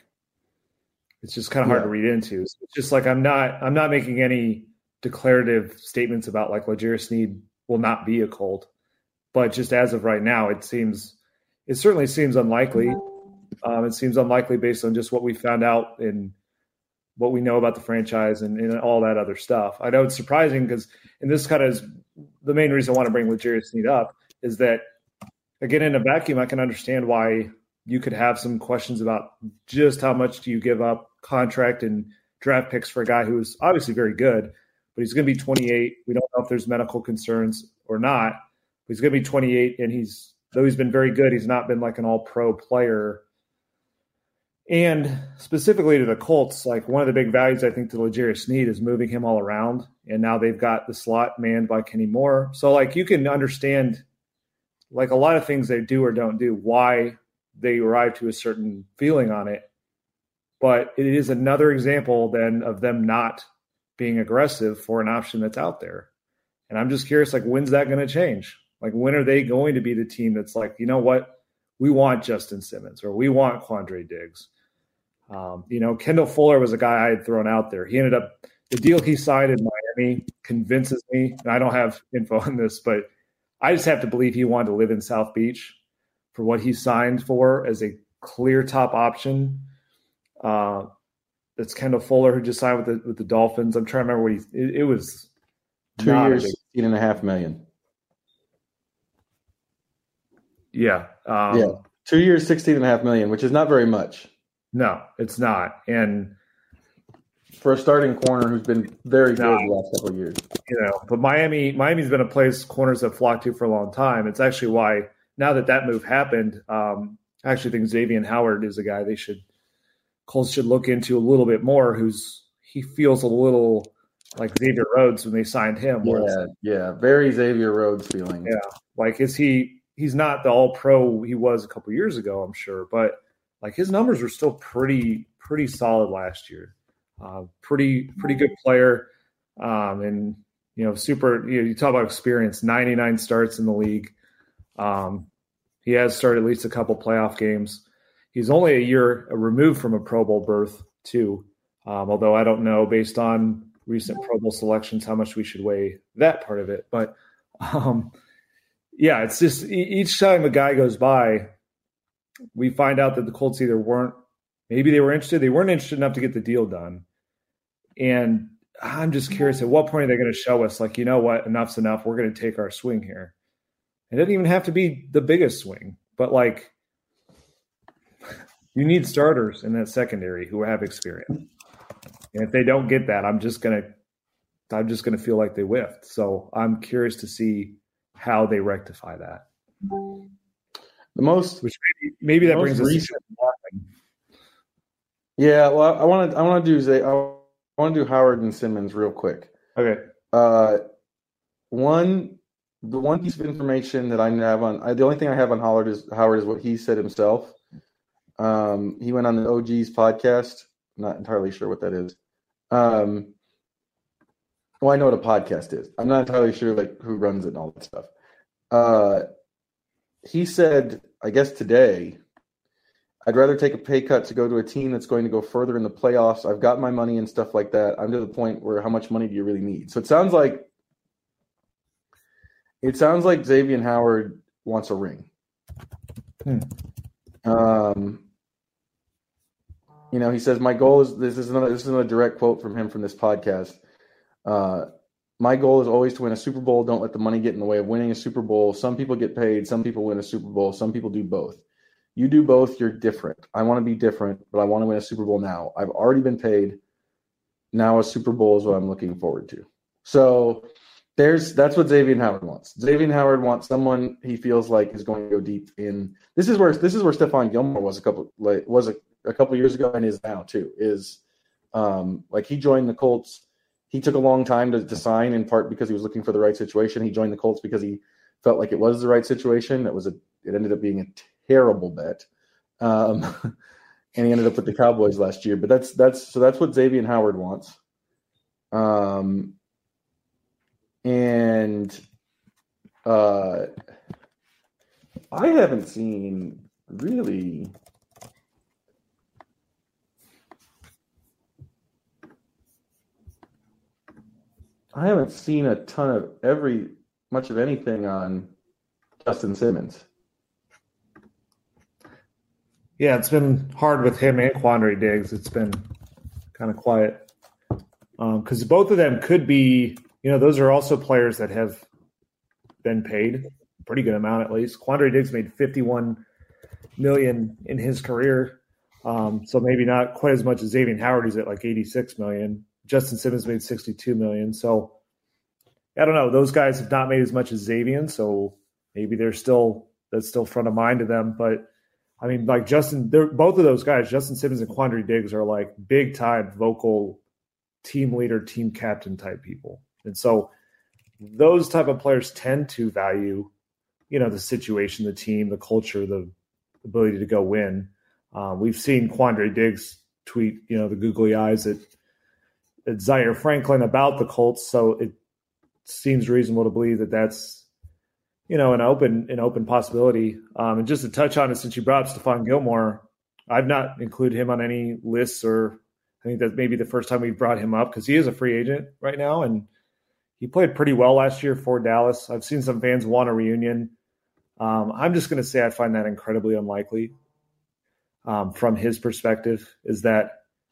It's just kind of hard to read into. So it's just I'm not making any declarative statements about L'Jarius Sneed will not be a Colt, but just as of right now, it certainly seems unlikely. It seems unlikely based on just what we found out and what we know about the franchise and all that other stuff. I know it's surprising because, and this kind of is the main reason I want to bring L'Jarius Sneed up, is that, again, in a vacuum, I can understand why you could have some questions about just how much do you give up contract and draft picks for a guy who's obviously very good, but he's going to be 28. We don't know if there's medical concerns or not, but he's going to be 28, and though he's been very good, he's not been an all-pro player. And specifically to the Colts, one of the big values, I think, to L'Jarius Sneed is moving him all around. And now they've got the slot manned by Kenny Moore. So, you can understand, a lot of things they do or don't do, why they arrive to a certain feeling on it. But it is another example, then, of them not being aggressive for an option that's out there. And I'm just curious, when's that going to change? When are they going to be the team that's you know what? We want Justin Simmons, or we want Quandre Diggs. Kendall Fuller was a guy I had thrown out there. He ended up, the deal he signed in Miami convinces me, and I don't have info on this, but I just have to believe he wanted to live in South Beach for what he signed for as a clear top option. That's Kendall Fuller, who just signed with the Dolphins. I'm trying to remember what it was 2 years, $16.5 million. Yeah. 2 years, $16.5 million, which is not very much. No, it's not. And for a starting corner who's been very good the last couple of years. But Miami's been a place corners have flocked to for a long time. It's actually why, now that move happened, I actually think Xavier Howard is a guy Colts should look into a little bit more, he feels a little like Xavier Rhodes when they signed him. Yeah, very Xavier Rhodes feeling. Yeah, he's not the all-pro he was a couple years ago, I'm sure, but his numbers were still pretty solid last year. Pretty good player. And, super, you talk about experience, 99 starts in the league. He has started at least a couple playoff games. He's only a year removed from a Pro Bowl berth too. Although I don't know, based on recent Pro Bowl selections, how much we should weigh that part of it. But it's just each time a guy goes by, we find out that the Colts either maybe they were interested, they weren't interested enough to get the deal done. And I'm just curious, at what point are they going to show us, you know what, enough's enough, we're going to take our swing here. It doesn't even have to be the biggest swing, but you need starters in that secondary who have experience. And if they don't get that, I'm just gonna feel like they whiffed. So I'm curious to see how they rectify that. Maybe that brings us to Yeah, well, I want to do Howard and Simmons real quick. Okay. The one piece of information that I have the only thing I have on Howard is what he said himself. He went on the OG's podcast. I'm not entirely sure what that is. Well, I know what a podcast is. I'm not entirely sure like who runs it and all that stuff. He said, I guess today, I'd rather take a pay cut to go to a team that's going to go further in the playoffs. I've got my money and stuff like that. I'm to the point where how much money do you really need? So it sounds like Xavier Howard wants a ring. He says, my goal is, this is another direct quote from him from this podcast. My goal is always to win a Super Bowl. Don't let the money get in the way of winning a Super Bowl. Some people get paid. Some people win a Super Bowl. Some people do both. You do both, you're different. I want to be different, but I want to win a Super Bowl now. I've already been paid. Now a Super Bowl is what I'm looking forward to. So that's what Xavier Howard wants. Xavier Howard wants someone he feels like is going to go deep in. This is where Stephon Gilmore was a couple years ago and is now too. He joined the Colts. He took a long time to sign, in part because he was looking for the right situation. He joined the Colts because he felt like it was the right situation. It ended up being a terrible bet, and he ended up with the Cowboys last year. But that's what Xavier Howard wants. I haven't seen really. I haven't seen a ton of much of anything on Justin Simmons. Yeah, it's been hard with him and Quandre Diggs. It's been kind of quiet because both of them could be, those are also players that have been paid a pretty good amount at least. Quandre Diggs made $51 million in his career, so maybe not quite as much as Xavier Howard. He's at like $86 million. Justin Simmons made $62 million. So I don't know. Those guys have not made as much as Xavier, so maybe that's still front of mind to them. But I mean, like both of those guys, Justin Simmons and Quandre Diggs, are like big time vocal team leader, team captain type people. And so those type of players tend to value, the situation, the team, the culture, the ability to go win. We've seen Quandre Diggs tweet, the googly eyes at Zaire Franklin about the Colts, so it seems reasonable to believe that that's an open possibility. And just to touch on it, since you brought up Stephon Gilmore, I've not included him on any lists, or I think that may be the first time we've brought him up because he is a free agent right now, and he played pretty well last year for Dallas. I've seen some fans want a reunion. I'm just going to say I find that incredibly unlikely. From his perspective, is that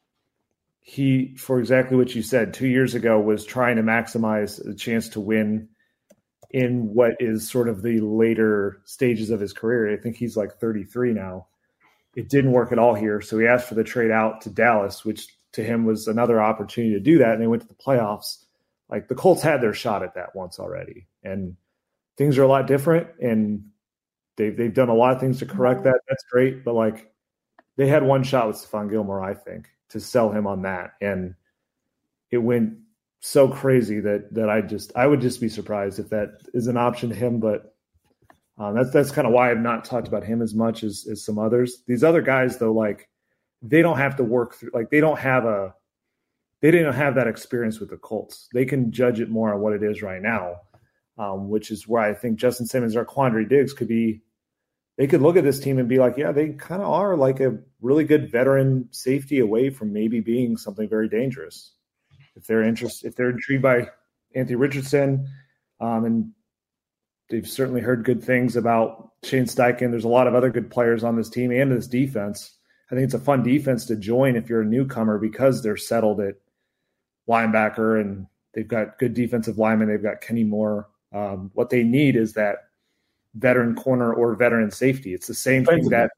he, for exactly what you said, 2 years ago was trying to maximize the chance to win in what is sort of the later stages of his career. I think he's like 33 now. It didn't work at all here. So he asked for the trade out to Dallas, which to him was another opportunity to do that. And they went to the playoffs. Like the Colts had their shot at that once already. And things are a lot different. And they've done a lot of things to correct that. That's great. But like they had one shot with Stephon Gilmore, I think, to sell him on that. And it went so crazy that I would just be surprised if that is an option to him. But that's kind of why I've not talked about him as much as some others. These other guys, though, like they don't have to work through, like they didn't have that experience with the Colts. They can judge it more on what it is right now, which is where I think Justin Simmons or Quandre Diggs could be. They could look at this team and be like, yeah, they kind of are like a really good veteran safety away from maybe being something very dangerous. If they're intrigued by Anthony Richardson, and they've certainly heard good things about Shane Steichen. There's a lot of other good players on this team and this defense. I think it's a fun defense to join if you're a newcomer because they're settled at linebacker and they've got good defensive linemen. They've got Kenny Moore. What they need is that veteran corner or veteran safety. It's the same thing that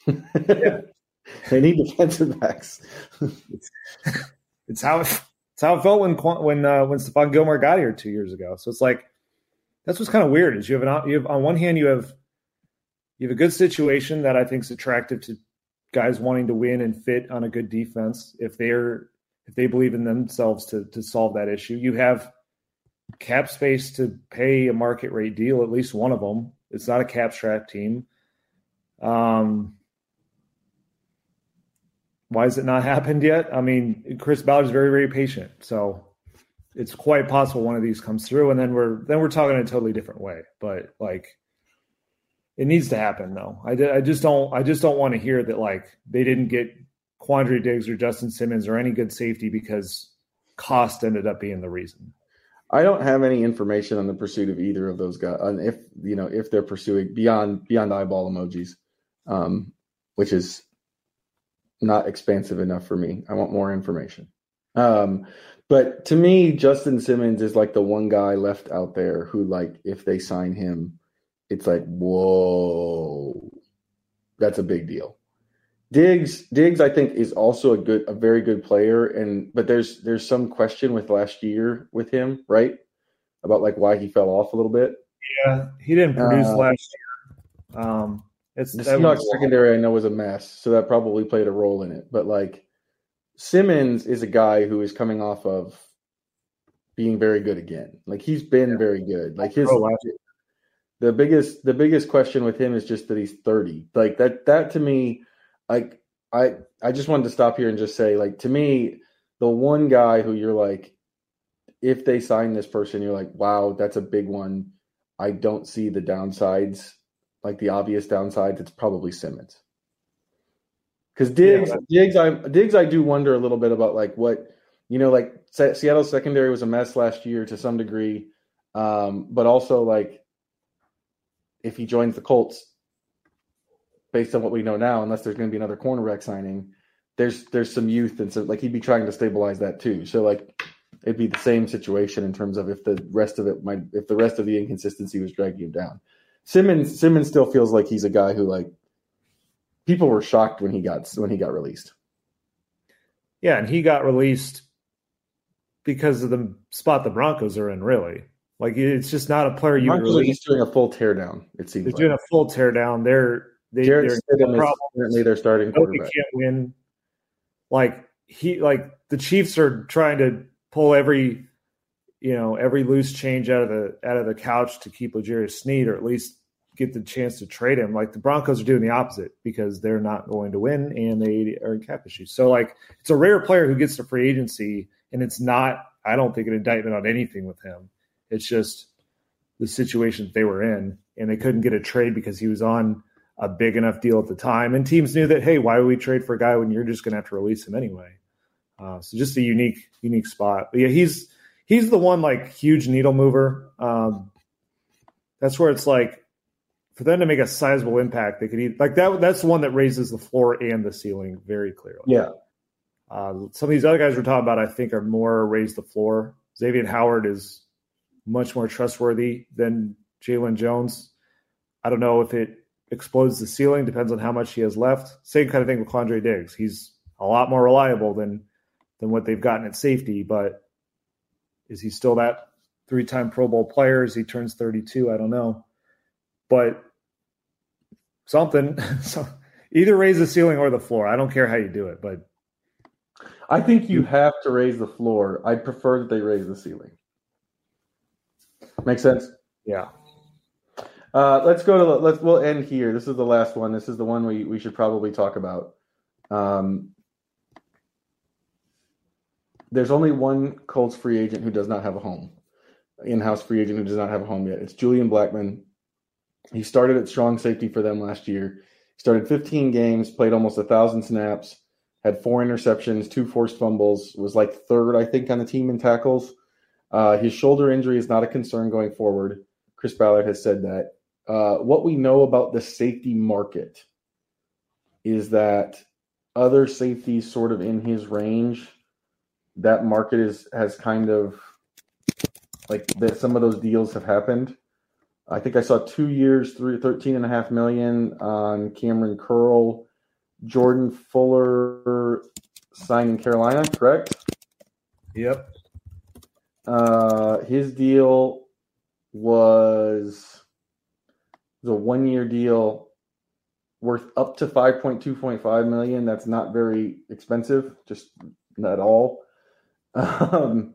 they need defensive backs. It's how it felt when Stephon Gilmore got here 2 years ago. So it's like that's what's kind of weird is you have on one hand you have a good situation that I think is attractive to guys wanting to win and fit on a good defense if they believe in themselves to solve that issue. You have cap space to pay a market rate deal, at least one of them. It's not a cap strap team. Why has it not happened yet? I mean, Chris Ballard's very, very patient, so it's quite possible one of these comes through, and then we're talking in a totally different way. But like, it needs to happen though. I just don't want to hear that like they didn't get Quandre Diggs or Justin Simmons or any good safety because cost ended up being the reason. I don't have any information on the pursuit of either of those guys, on if they're pursuing beyond eyeball emojis, which is not expansive enough for me. I want more information. But to me, Justin Simmons is like the one guy left out there who, like, if they sign him, it's like, whoa, that's a big deal. Diggs, I think, is also a very good player, but there's some question with last year with him, right? About like why he fell off a little bit. Yeah, he didn't produce last year. The Seahawks secondary I know was a mess, so that probably played a role in it. But like Simmons is a guy who is coming off of being very good again. Like he's been very good. Like the biggest question with him is just that he's 30. Like that to me. Like I just wanted to stop here and just say, like, to me, the one guy who you're like, if they sign this person, you're like, wow, that's a big one. I don't see the downsides, like the obvious downsides. It's probably Simmons. Because Diggs, I do wonder a little bit about like what, like Seattle's secondary was a mess last year to some degree, but also like if he joins the Colts, based on what we know now, unless there's going to be another cornerback signing, there's some youth and so like he'd be trying to stabilize that too. So like it'd be the same situation in terms of if the rest of the inconsistency was dragging him down. Simmons still feels like he's a guy who like people were shocked when he got released. Yeah, and he got released because of the spot the Broncos are in, really. Like it's just not a player you Broncos are just doing a full teardown, it seems. They're doing a full teardown. They're currently their starting quarterback. They can't win. Like the Chiefs are trying to pull every loose change out of the couch to keep L'Jarius Sneed, or at least get the chance to trade him. Like the Broncos are doing the opposite because they're not going to win and they are in cap issues. So like it's a rare player who gets to free agency, and it's not, I don't think, an indictment on anything with him. It's just the situation that they were in, and they couldn't get a trade because he was on a big enough deal at the time. And teams knew that, hey, why would we trade for a guy when you're just going to have to release him anyway? So just a unique spot. But yeah, he's the one like huge needle mover. That's where it's like for them to make a sizable impact, they could like that. That's the one that raises the floor and the ceiling very clearly. Yeah. Some of these other guys we're talking about, I think, are more raise the floor. Xavier Howard is much more trustworthy than Jalen Jones. I don't know if it explodes the ceiling, depends on how much he has left. Same kind of thing with Quandre Diggs. He's a lot more reliable than what they've gotten at safety, but is he still that 3-time Pro Bowl player as he turns 32? I don't know. But something. So either raise the ceiling or the floor. I don't care how you do it, but I think you have to raise the floor. I prefer that they raise the ceiling. Make sense? Yeah. We'll end here. This is the last one. This is the one we should probably talk about. There's only one Colts free agent who does not have a home, in-house free agent who does not have a home yet. It's Julian Blackmon. He started at strong safety for them last year. He started 15 games, played almost 1,000 snaps, had 4 interceptions, 2 forced fumbles, was like third, I think, on the team in tackles. His shoulder injury is not a concern going forward. Chris Ballard has said that. What we know about the safety market is that other safeties sort of in his range, that market has kind of like that. Some of those deals have happened. I think I saw 2 years, $13.5 million on Cameron Curl, Jordan Fuller signed in Carolina, correct? Yep. His deal was a 1-year deal worth up to $5.2.5 million. That's not very expensive, just not at all. I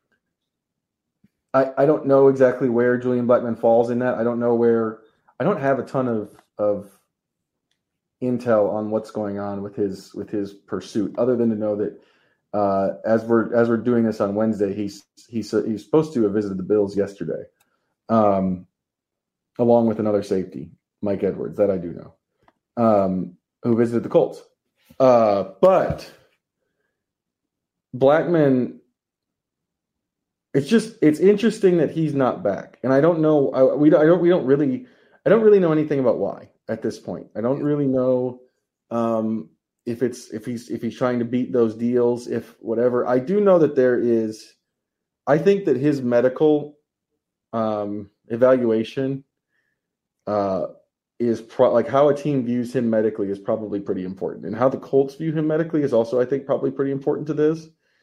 don't know exactly where Julian Blackmon falls in that. I don't know where. I don't have a ton of intel on what's going on with his pursuit, other than to know that as we're doing this on Wednesday, he's supposed to have visited the Bills yesterday, along with another safety, Mike Edwards, that I do know, who visited the Colts. But Blackman, it's interesting that he's not back, and I don't know. We don't really know anything about why at this point. I don't really know if he's trying to beat those deals, if whatever. I do know that I think that his medical evaluation is like how a team views him medically is probably pretty important, and how the Colts view him medically is also, I think, probably pretty important to this.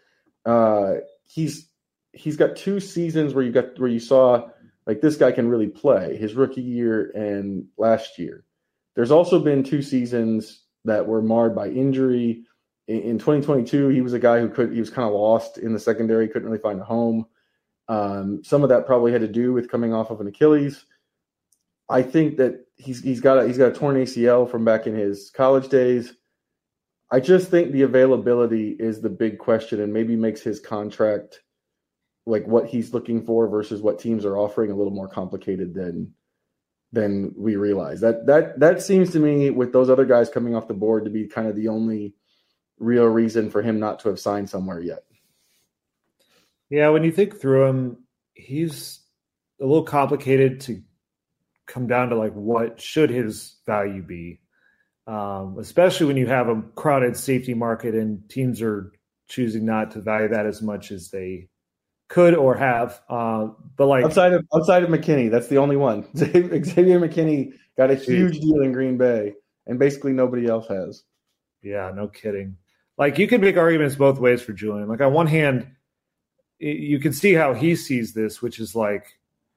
He's got 2 seasons where you saw like this guy can really play, his rookie year and last year. There's also been 2 seasons that were marred by injury. In 2022, he was a guy he was kind of lost in the secondary, couldn't really find a home. Some of that probably had to do with coming off of an Achilles. I think that he's got a torn ACL from back in his college days. I just think the availability is the big question, and maybe makes his contract, like what he's looking for versus what teams are offering, a little more complicated than we realize. That seems to me, with those other guys coming off the board, to be kind of the only real reason for him not to have signed somewhere yet. Yeah, when you think through him, he's a little complicated to come down to like what should his value be, especially when you have a crowded safety market and teams are choosing not to value that as much as they could or have. But like outside of McKinney, that's the only one. Xavier McKinney got a huge deal in Green Bay, and basically nobody else has. Yeah, no kidding. Like you could make arguments both ways for Julian. Like on one hand, you can see how he sees this, which is like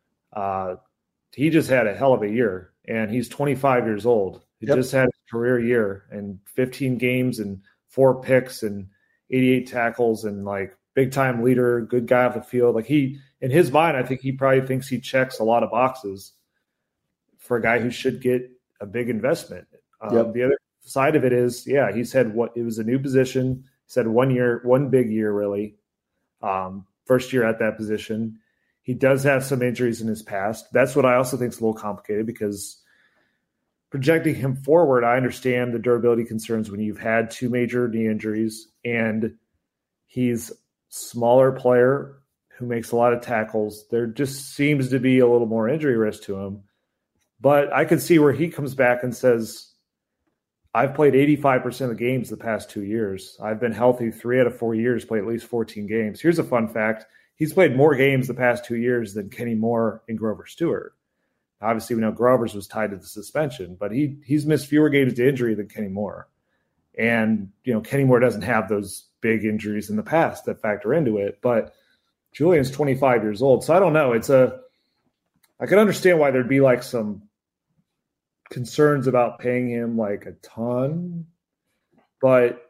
he just had a hell of a year, and he's 25 years old. He just had a career year and 15 games and 4 picks and 88 tackles and like big time leader, good guy off the field. Like in his mind, I think he probably thinks he checks a lot of boxes for a guy who should get a big investment. The other side of it is, he said it was a new position. He said 1 big year, really. First year at that position. He does have some injuries in his past. That's what I also think is a little complicated, because projecting him forward, I understand the durability concerns when you've had 2 major knee injuries, and he's smaller player who makes a lot of tackles. There just seems to be a little more injury risk to him. But I could see where he comes back and says, I've played 85% of the games the past 2 years. I've been healthy 3 out of 4 years, played at least 14 games. Here's a fun fact. He's played more games the past 2 years than Kenny Moore and Grover Stewart. Obviously, we know Grover's was tied to the suspension, but he's missed fewer games to injury than Kenny Moore. And, Kenny Moore doesn't have those big injuries in the past that factor into it. But Julian's 25 years old. So I don't know. I can understand why there'd be like some concerns about paying him like a ton. But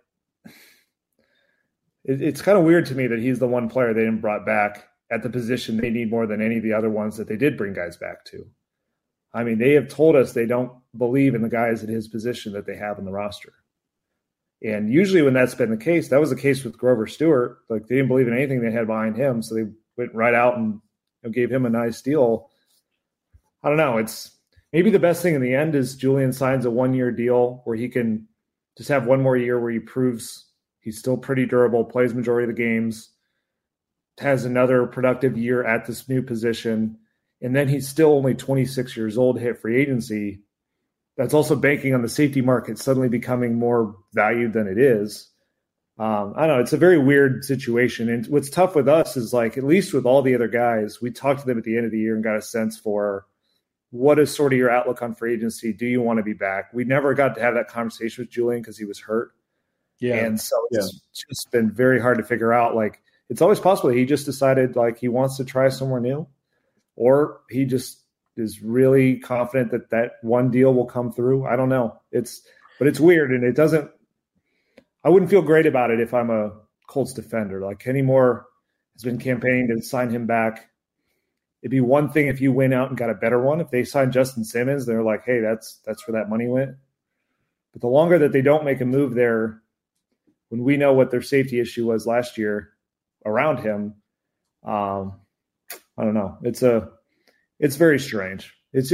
it's kind of weird to me that he's the one player they didn't brought back at the position they need more than any of the other ones that they did bring guys back to. I mean, they have told us they don't believe in the guys at his position that they have in the roster. And usually when that's been the case, that was the case with Grover Stewart. Like they didn't believe in anything they had behind him, so they went right out and gave him a nice deal. I don't know. It's maybe the best thing in the end is Julian signs a 1-year deal where he can just have 1 more year where he proves he's still pretty durable, plays majority of the games, has another productive year at this new position, and then he's still only 26 years old, hit free agency. That's also banking on the safety market suddenly becoming more valued than it is. I don't know. It's a very weird situation. And what's tough with us is like, at least with all the other guys, we talked to them at the end of the year and got a sense for what is sort of your outlook on free agency. Do you want to be back? We never got to have that conversation with Julian because he was hurt. Yeah. And so it's just been very hard to figure out. Like, it's always possible he just decided like he wants to try somewhere new, or he just is really confident that that one deal will come through. I don't know. But it's weird, and it doesn't. I wouldn't feel great about it if I'm a Colts defender. Like Kenny Moore has been campaigning to sign him back. It'd be one thing if you went out and got a better one. If they signed Justin Simmons, they're like, hey, that's where that money went. But the longer that they don't make a move there, when we know what their safety issue was last year around him, I don't know. It's very strange.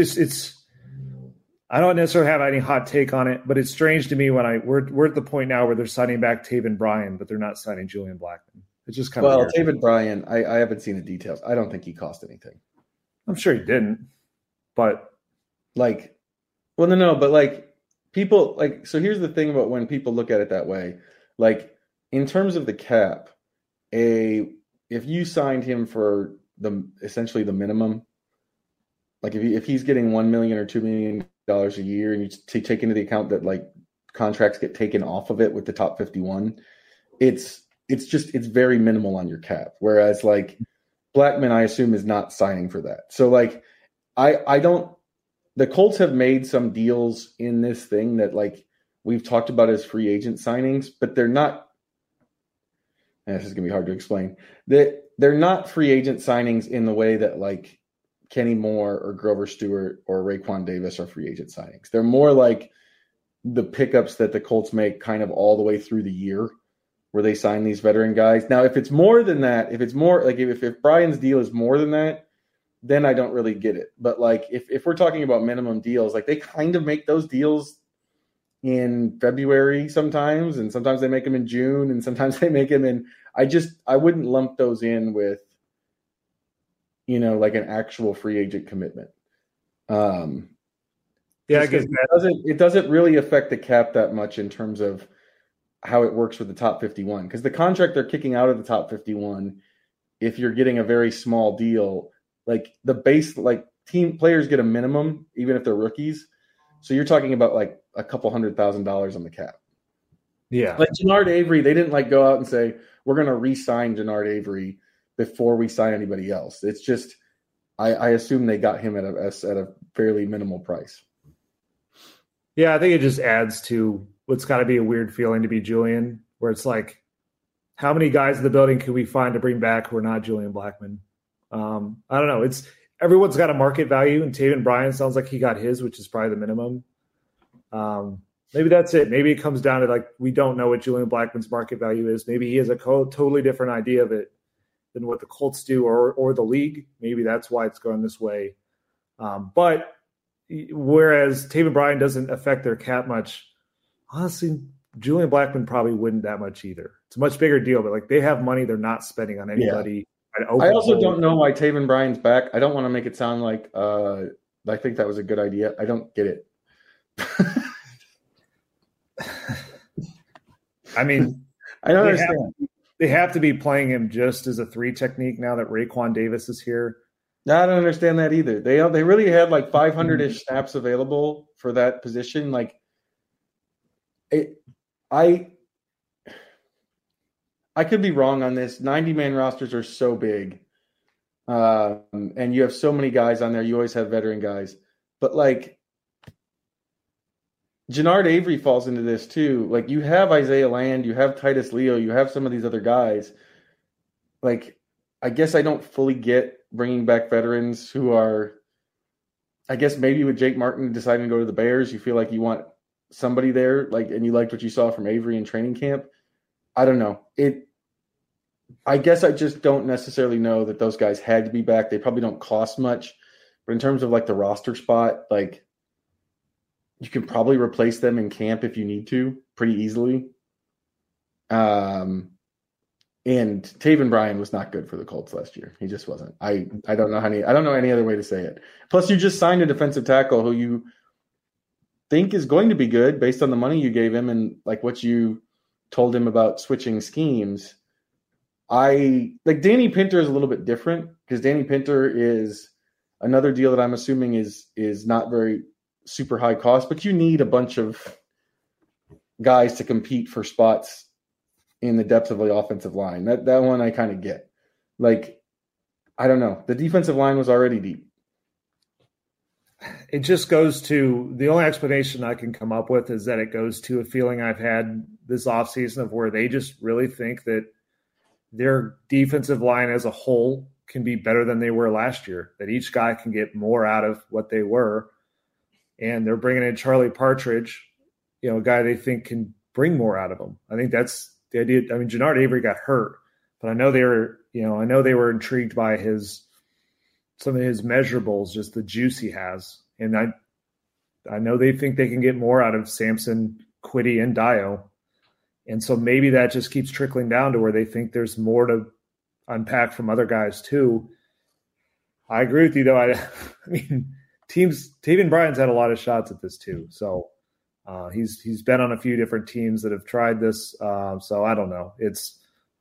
I don't necessarily have any hot take on it, but it's strange to me when we're at the point now where they're signing back Taven Bryan, but they're not signing Julian Blackmon. It's just kind of weird. Taven Bryan, I haven't seen the details. I don't think he cost anything. I'm sure he didn't, but people so here's the thing about when people look at it that way. Like, in terms of the cap, if you signed him for essentially the minimum, like if he's getting $1 million or $2 million a year, and you take into the account that like contracts get taken off of it with the top 51, it's very minimal on your cap. Whereas like Blackmon, I assume, is not signing for that. So like the Colts have made some deals in this thing that like we've talked about as free agent signings, but they're not. This is gonna be hard to explain. They're not free agent signings in the way that like Kenny Moore or Grover Stewart or Raekwon Davis are free agent signings. They're more like the pickups that the Colts make kind of all the way through the year, where they sign these veteran guys. Now, if it's more than that, if it's more like if Brian's deal is more than that, then I don't really get it. But like if we're talking about minimum deals, like they kind of make those deals in February sometimes, and sometimes they make them in June, and sometimes they make them in. I wouldn't lump those in with, like an actual free agent commitment. I guess it doesn't really affect the cap that much in terms of how it works with the top 51, because the contract they're kicking out of the top 51, if you're getting a very small deal, like the base, like team players get a minimum, even if they're rookies. So you're talking about like a couple $100,000 on the cap. Yeah. Like Genard Avery, they didn't like go out and say, we're going to re-sign Genard Avery before we sign anybody else. It's just, I assume they got him at a fairly minimal price. Yeah, I think it just adds to what's got to be a weird feeling to be Julian, where it's like, how many guys in the building can we find to bring back who are not Julian Blackmon? I don't know. Everyone's got a market value, and Taven Bryan sounds like he got his, which is probably the minimum. Maybe that's it. Maybe it comes down to like, we don't know what Julian Blackmon's market value is. Maybe he has a totally different idea of it than what the Colts do or the league. Maybe that's why it's going this way. But whereas Taven Bryan doesn't affect their cap much, honestly, Julian Blackmon probably wouldn't that much either. It's a much bigger deal, but like they have money they're not spending on anybody. Yeah. I also don't know why Taven Bryan's back. I don't want to make it sound like I think that was a good idea. I don't get it. I mean, I don't understand. They have to be playing him just as a 3 technique now that Raekwon Davis is here. No, I don't understand that either. They really had like 500-ish snaps available for that position. Like, I could be wrong on this. 90-man rosters are so big, and you have so many guys on there. You always have veteran guys, but like Genard Avery falls into this too. Like you have Isaiah Land, you have Titus Leo, you have some of these other guys. Like, I guess I don't fully get bringing back veterans who are, I guess maybe with Jake Martin deciding to go to the Bears, you feel like you want somebody there, like, and you liked what you saw from Avery in training camp. I don't know. I guess I just don't necessarily know that those guys had to be back. They probably don't cost much, but in terms of like the roster spot, like you can probably replace them in camp if you need to pretty easily. And Taven Bryan was not good for the Colts last year. He just wasn't. I don't know any other way to say it. Plus, you just signed a defensive tackle who you think is going to be good based on the money you gave him and like what you told him about switching schemes. Danny Pinter is a little bit different because Danny Pinter is another deal that I'm assuming is not very super high cost, but you need a bunch of guys to compete for spots in the depth of the offensive line. That one I kind of get. Like, I don't know. The defensive line was already deep. It just goes to the only explanation I can come up with is that it goes to a feeling I've had this offseason of where they just really think that their defensive line as a whole can be better than they were last year, that each guy can get more out of what they were. And they're bringing in Charlie Partridge, a guy they think can bring more out of him. I think that's the idea. I mean, Genard Avery got hurt, but I know they were intrigued by some of his measurables, just the juice he has. And I know they think they can get more out of Sampson, Kwity, and Dio. And so maybe that just keeps trickling down to where they think there's more to unpack from other guys too. I agree with you though. I mean, Taven Bryan's had a lot of shots at this too. So he's been on a few different teams that have tried this. So I don't know. It's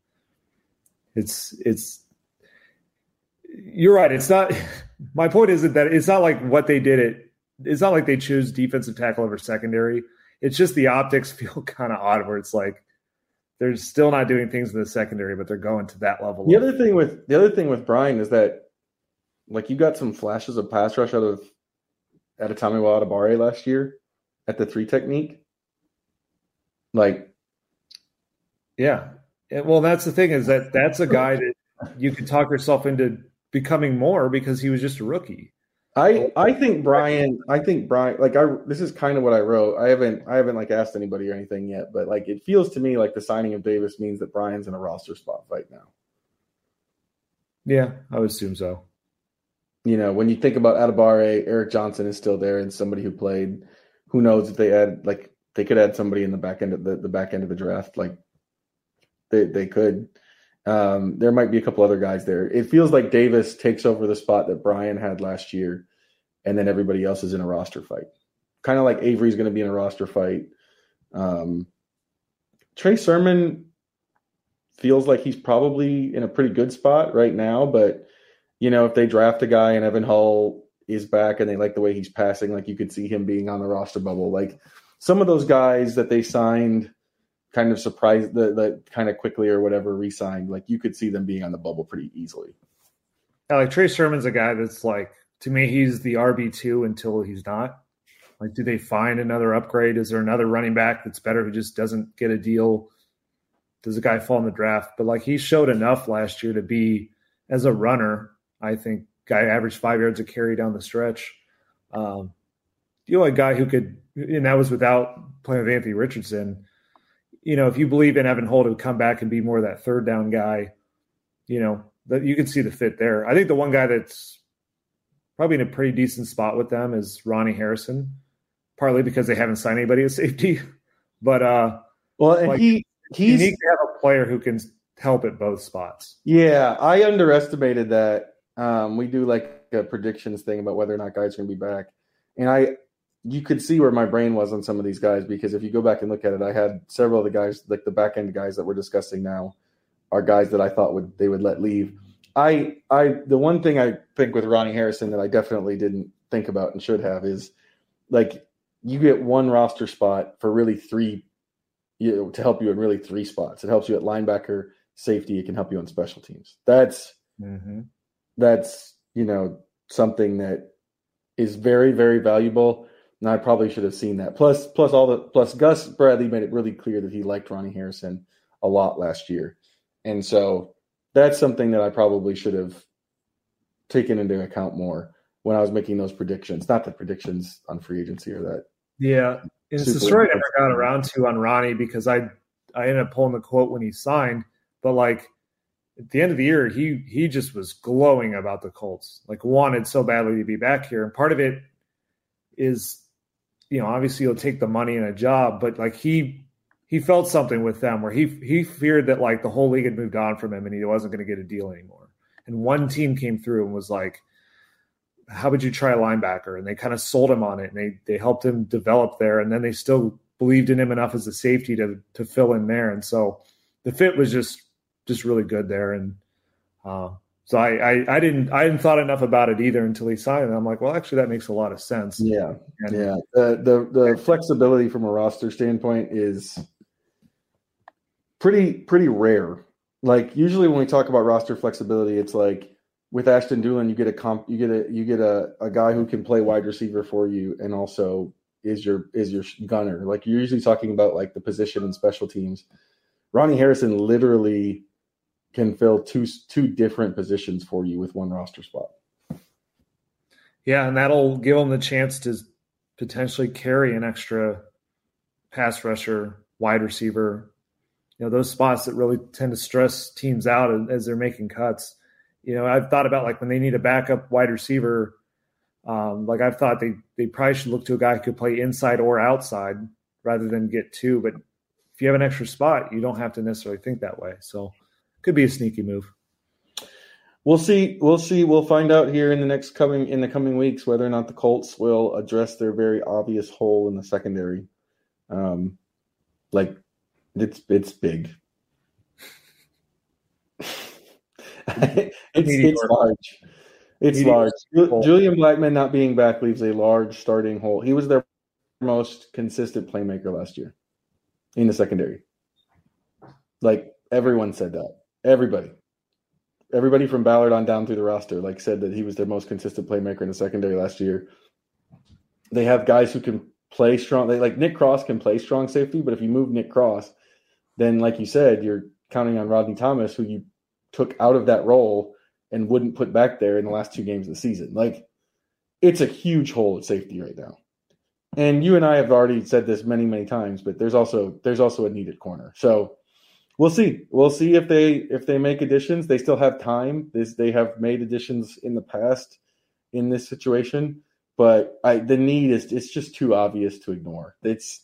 you're right. It's not, my point isn't that it's not like what they did. It's not like they choose defensive tackle over secondary. It's just the optics feel kind of odd where it's like they're still not doing things in the secondary, but they're going to that level. The other thing with Bryan is that, like, you got some flashes of pass rush out of Adetomiwa Adebawore last year at the 3 technique. Like, yeah. Well, that's the thing is that's a guy that you could talk yourself into becoming more because he was just a rookie. I think Bryan, this is kind of what I wrote. I haven't like asked anybody or anything yet, but like it feels to me like the signing of Davis means that Bryan's in a roster spot right now. Yeah, I would assume so. When you think about Adebawore, Eric Johnson is still there and somebody who played. Who knows if they could add somebody in the back end of the back end of the draft. Like they could. There might be a couple other guys there. It feels like Davis takes over the spot that Bryan had last year, and then everybody else is in a roster fight. Kind of like Avery's going to be in a roster fight. Trey Sermon feels like he's probably in a pretty good spot right now, but if they draft a guy and Evan Hull is back and they like the way he's passing, like you could see him being on the roster bubble. Like some of those guys that they signed kind of surprised that kind of quickly or whatever re-signed, like you could see them being on the bubble pretty easily. Yeah, like Trey Sermon's a guy that's like, to me, he's the RB2 until he's not. Like, do they find another upgrade? Is there another running back that's better who just doesn't get a deal? Does a guy fall in the draft? But like he showed enough last year to be, as a runner, I think guy averaged 5 yards a carry down the stretch. A guy who could, and that was without playing with Anthony Richardson. If you believe in Evan Hull to come back and be more of that third down guy, that you can see the fit there. I think the one guy that's probably in a pretty decent spot with them is Ronnie Harrison, partly because they haven't signed anybody at safety. But he's unique to have a player who can help at both spots. Yeah, I underestimated that. We do like a predictions thing about whether or not guys are going to be back, and you could see where my brain was on some of these guys, because if you go back and look at it, I had several of the guys, like the back end guys that we're discussing now, are guys that I thought they would let leave. The one thing I think with Ronnie Harrison that I definitely didn't think about and should have is, like, you get one roster spot for really three, to help you in really 3 spots. It helps you at linebacker, safety. It can help you on special teams. That's something that is very, very valuable. And I probably should have seen that. Plus Gus Bradley made it really clear that he liked Ronnie Harrison a lot last year. And so that's something that I probably should have taken into account more when I was making those predictions. Not the predictions on free agency or that. Yeah. And it's the story I never got around to on Ronnie, because I ended up pulling the quote when he signed. But like at the end of the year, he just was glowing about the Colts. Like, wanted so badly to be back here. And part of it is, obviously he'll take the money and a job, but like he felt something with them where he feared that like the whole league had moved on from him and he wasn't going to get a deal anymore. And one team came through and was like, how would you try a linebacker? And they kind of sold him on it, and they helped him develop there. And then they still believed in him enough as a safety to fill in there. And so the fit was just really good there. And so I hadn't thought enough about it either until he signed it. I'm like, well, actually that makes a lot of sense. Yeah. Yeah. The flexibility from a roster standpoint is pretty rare. Like, usually when we talk about roster flexibility, it's like with Ashton Dulin, you get a guy who can play wide receiver for you and also is your gunner. Like, you're usually talking about like the position and special teams. Ronnie Harrison literally can fill two different positions for you with one roster spot. Yeah, and that'll give him the chance to potentially carry an extra pass rusher, wide receiver, those spots that really tend to stress teams out as they're making cuts. I've thought about like when they need a backup wide receiver, like I've thought they probably should look to a guy who could play inside or outside rather than get two. But if you have an extra spot, you don't have to necessarily think that way. So could be a sneaky move. We'll see. We'll find out here in the coming weeks whether or not the Colts will address their very obvious hole in the secondary. It's big. it's large. It's large. Julian Blackmon not being back leaves a large starting hole. He was their most consistent playmaker last year in the secondary. Like everyone said that. Everybody from Ballard on down through the roster said that he was their most consistent playmaker in the secondary last year. They have guys who can play strong. Nick Cross can play strong safety, but if you move Nick Cross, then like you said, you're counting on Rodney Thomas, who you took out of that role and wouldn't put back there in the last 2 games of the season. It's a huge hole at safety right now. And you and I have already said this many, many times, but there's also a needed corner. So we'll see. We'll see if they make additions. They still have time. They have made additions in the past in this situation, but the need it's just too obvious to ignore. It's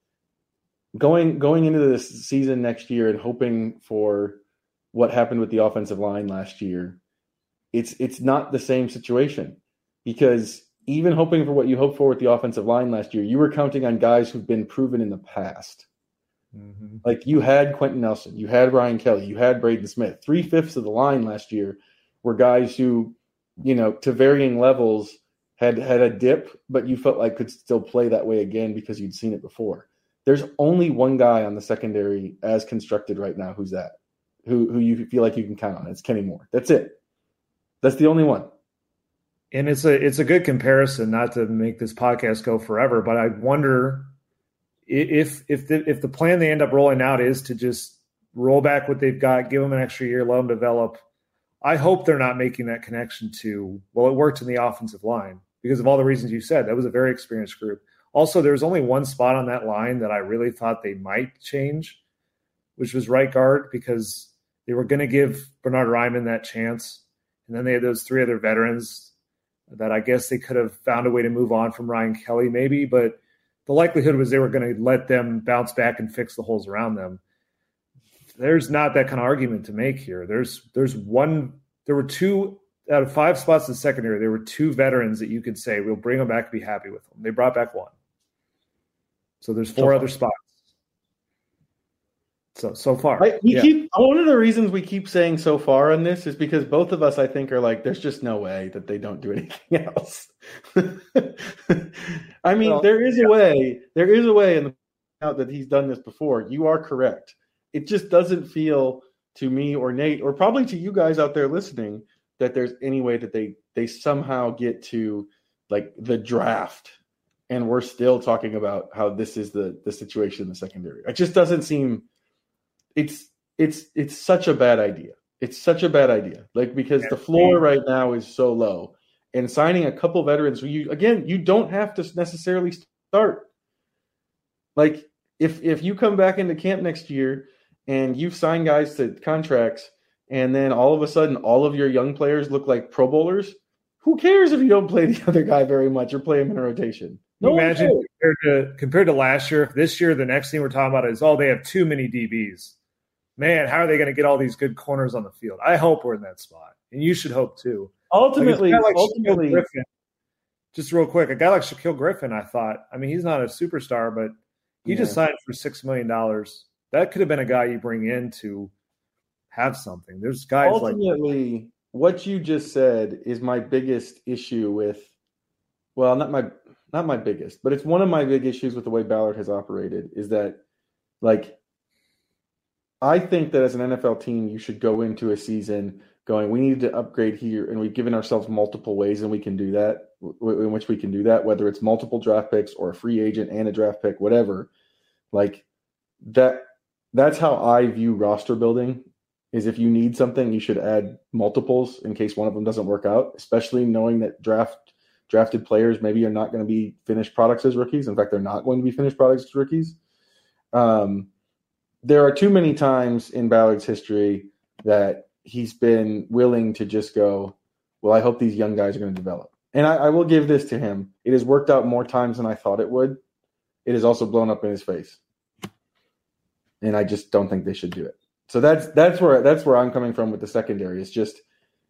going into this season next year and hoping for what happened with the offensive line last year. It's not the same situation, because even hoping for what you hoped for with the offensive line last year, you were counting on guys who've been proven in the past. Mm-hmm. You had Quentin Nelson, you had Ryan Kelly, you had Braden Smith. 3/5 of the line last year were guys who, to varying levels had a dip, but you felt like could still play that way again because you'd seen it before. There's only one guy on the secondary as constructed right now who's that, who you feel like you can count on. It's Kenny Moore. That's it. That's the only one. And it's a good comparison, not to make this podcast go forever, but I wonder if the plan they end up rolling out is to just roll back what they've got, give them an extra year, let them develop. I hope they're not making that connection to, well, it worked in the offensive line because of all the reasons you said. That was a very experienced group. Also, there was only one spot on that line that I really thought they might change, which was right guard, because they were going to give Bernhard Raimann that chance. And then they had those 3 other veterans that I guess they could have found a way to move on from Ryan Kelly maybe, but the likelihood was they were going to let them bounce back and fix the holes around them. There's not that kind of argument to make here. There were 2 out of 5 spots in the secondary. There were 2 veterans that you could say, we'll bring them back to be happy with them. They brought back 1. So there's 4 other spots. So far. One of the reasons we keep saying so far on this is because both of us, I think, are there's just no way that they don't do anything else. I mean, there is a way in the out that he's done this before. You are correct. It just doesn't feel to me or Nate, or probably to you guys out there listening, that there's any way that they somehow get to the draft and we're still talking about how this is the situation in the secondary. It just doesn't seem. It's such a bad idea. It's such a bad idea. Because the floor right now is so low, and signing a couple veterans who you don't have to necessarily start. If you come back into camp next year and you've signed guys to contracts, and then all of a sudden all of your young players look like Pro Bowlers, who cares if you don't play the other guy very much or play him in a rotation? No, imagine compared to last year. This year, the next thing we're talking about is, they have too many DBs. Man, how are they going to get all these good corners on the field? I hope we're in that spot, and you should hope too. Ultimately, Griffin, just real quick, a guy like Shaquille Griffin, I thought, he's not a superstar, but he just signed for $6 million. That could have been a guy you bring in to have something. There's guys ultimately, what you just said is my biggest issue with, well, not my biggest, but it's one of my big issues with the way Ballard has operated, is that I think that as an NFL team, you should go into a season going, we need to upgrade here, and we've given ourselves multiple ways in which we can do that, whether it's multiple draft picks or a free agent and a draft pick, whatever. That's how I view roster building, is if you need something, you should add multiples in case one of them doesn't work out, especially knowing that drafted players maybe are not going to be finished products as rookies. In fact, they're not going to be finished products as rookies. There are too many times in Ballard's history that he's been willing to just go, well, I hope these young guys are going to develop. And I will give this to him. It has worked out more times than I thought it would. It has also blown up in his face. And I just don't think they should do it. So that's where I'm coming from with the secondary. It's just,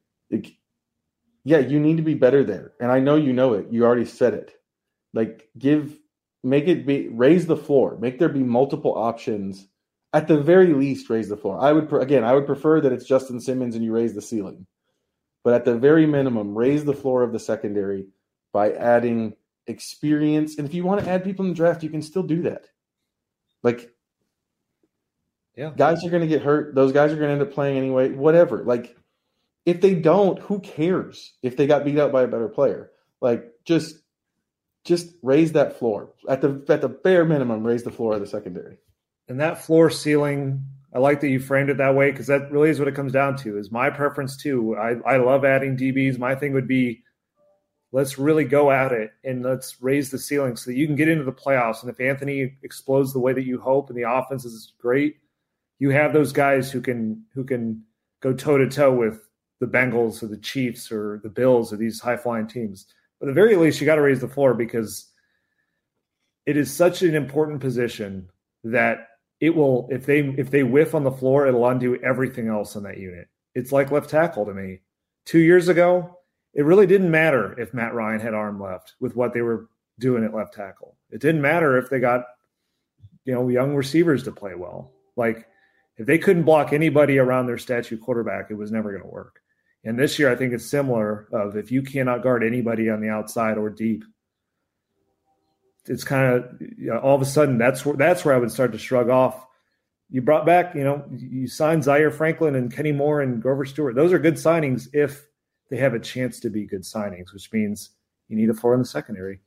yeah, you need to be better there. And I know you know it. You already said it. Like, raise the floor. Make there be multiple options. At the very least, raise the floor. I would prefer that it's Justin Simmons and you raise the ceiling. But at the very minimum, raise the floor of the secondary by adding experience. And if you want to add people in the draft, you can still do that. Like, yeah, guys are going to get hurt. Those guys are going to end up playing anyway, whatever. Like, if they don't, who cares if they got beat out by a better player? Like, just raise that floor. At the bare minimum, raise the floor of the secondary. And that floor ceiling, I like that you framed it that way, because that really is what it comes down to, is my preference too. I love adding DBs. My thing would be, let's really go at it and let's raise the ceiling so that you can get into the playoffs. And if Anthony explodes the way that you hope and the offense is great, you have those guys who can go toe-to-toe with the Bengals or the Chiefs or the Bills or these high-flying teams. But at the very least, you got to raise the floor, because it is such an important position that it will, if they whiff on the floor, it'll undo everything else in that unit. It's like left tackle to me. 2 years ago, it really didn't matter if Matt Ryan had arm left with what they were doing at left tackle. It didn't matter if they got, young receivers to play well. Like, if they couldn't block anybody around their statue quarterback, it was never going to work. And this year, I think it's similar. Of if you cannot guard anybody on the outside or deep, it's kind of all of a sudden that's where I would start to shrug off. You brought back, you signed Zaire Franklin and Kenny Moore and Grover Stewart. Those are good signings if they have a chance to be good signings, which means you need a floor in the secondary.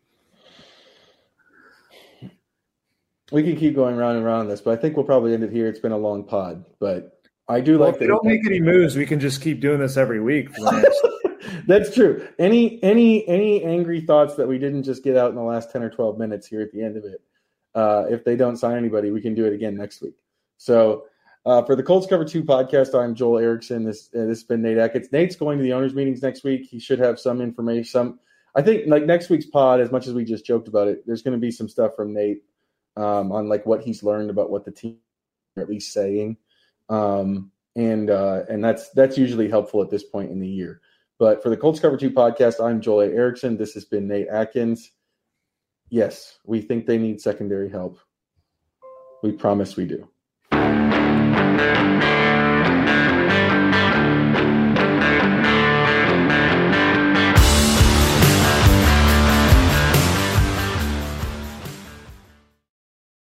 We can keep going round and round on this, but I think we'll probably end it here. It's been a long pod, but I do like that. If we don't make any moves, we can just keep doing this every week for the next. That's true. Any angry thoughts that we didn't just get out in the last 10 or 12 minutes here at the end of it, if they don't sign anybody, we can do it again next week. So for the Colts Cover 2 podcast, I'm Joel Erickson. This has been Nate Atkins. Nate's going to the owners' meetings next week. He should have some information. I think like next week's pod, as much as we just joked about it, there's going to be some stuff from Nate on like what he's learned about what the team are at least saying. And that's usually helpful at this point in the year. But for the Colts Cover 2 podcast, I'm Joel A. Erickson. This has been Nate Atkins. Yes, we think they need secondary help. We promise we do.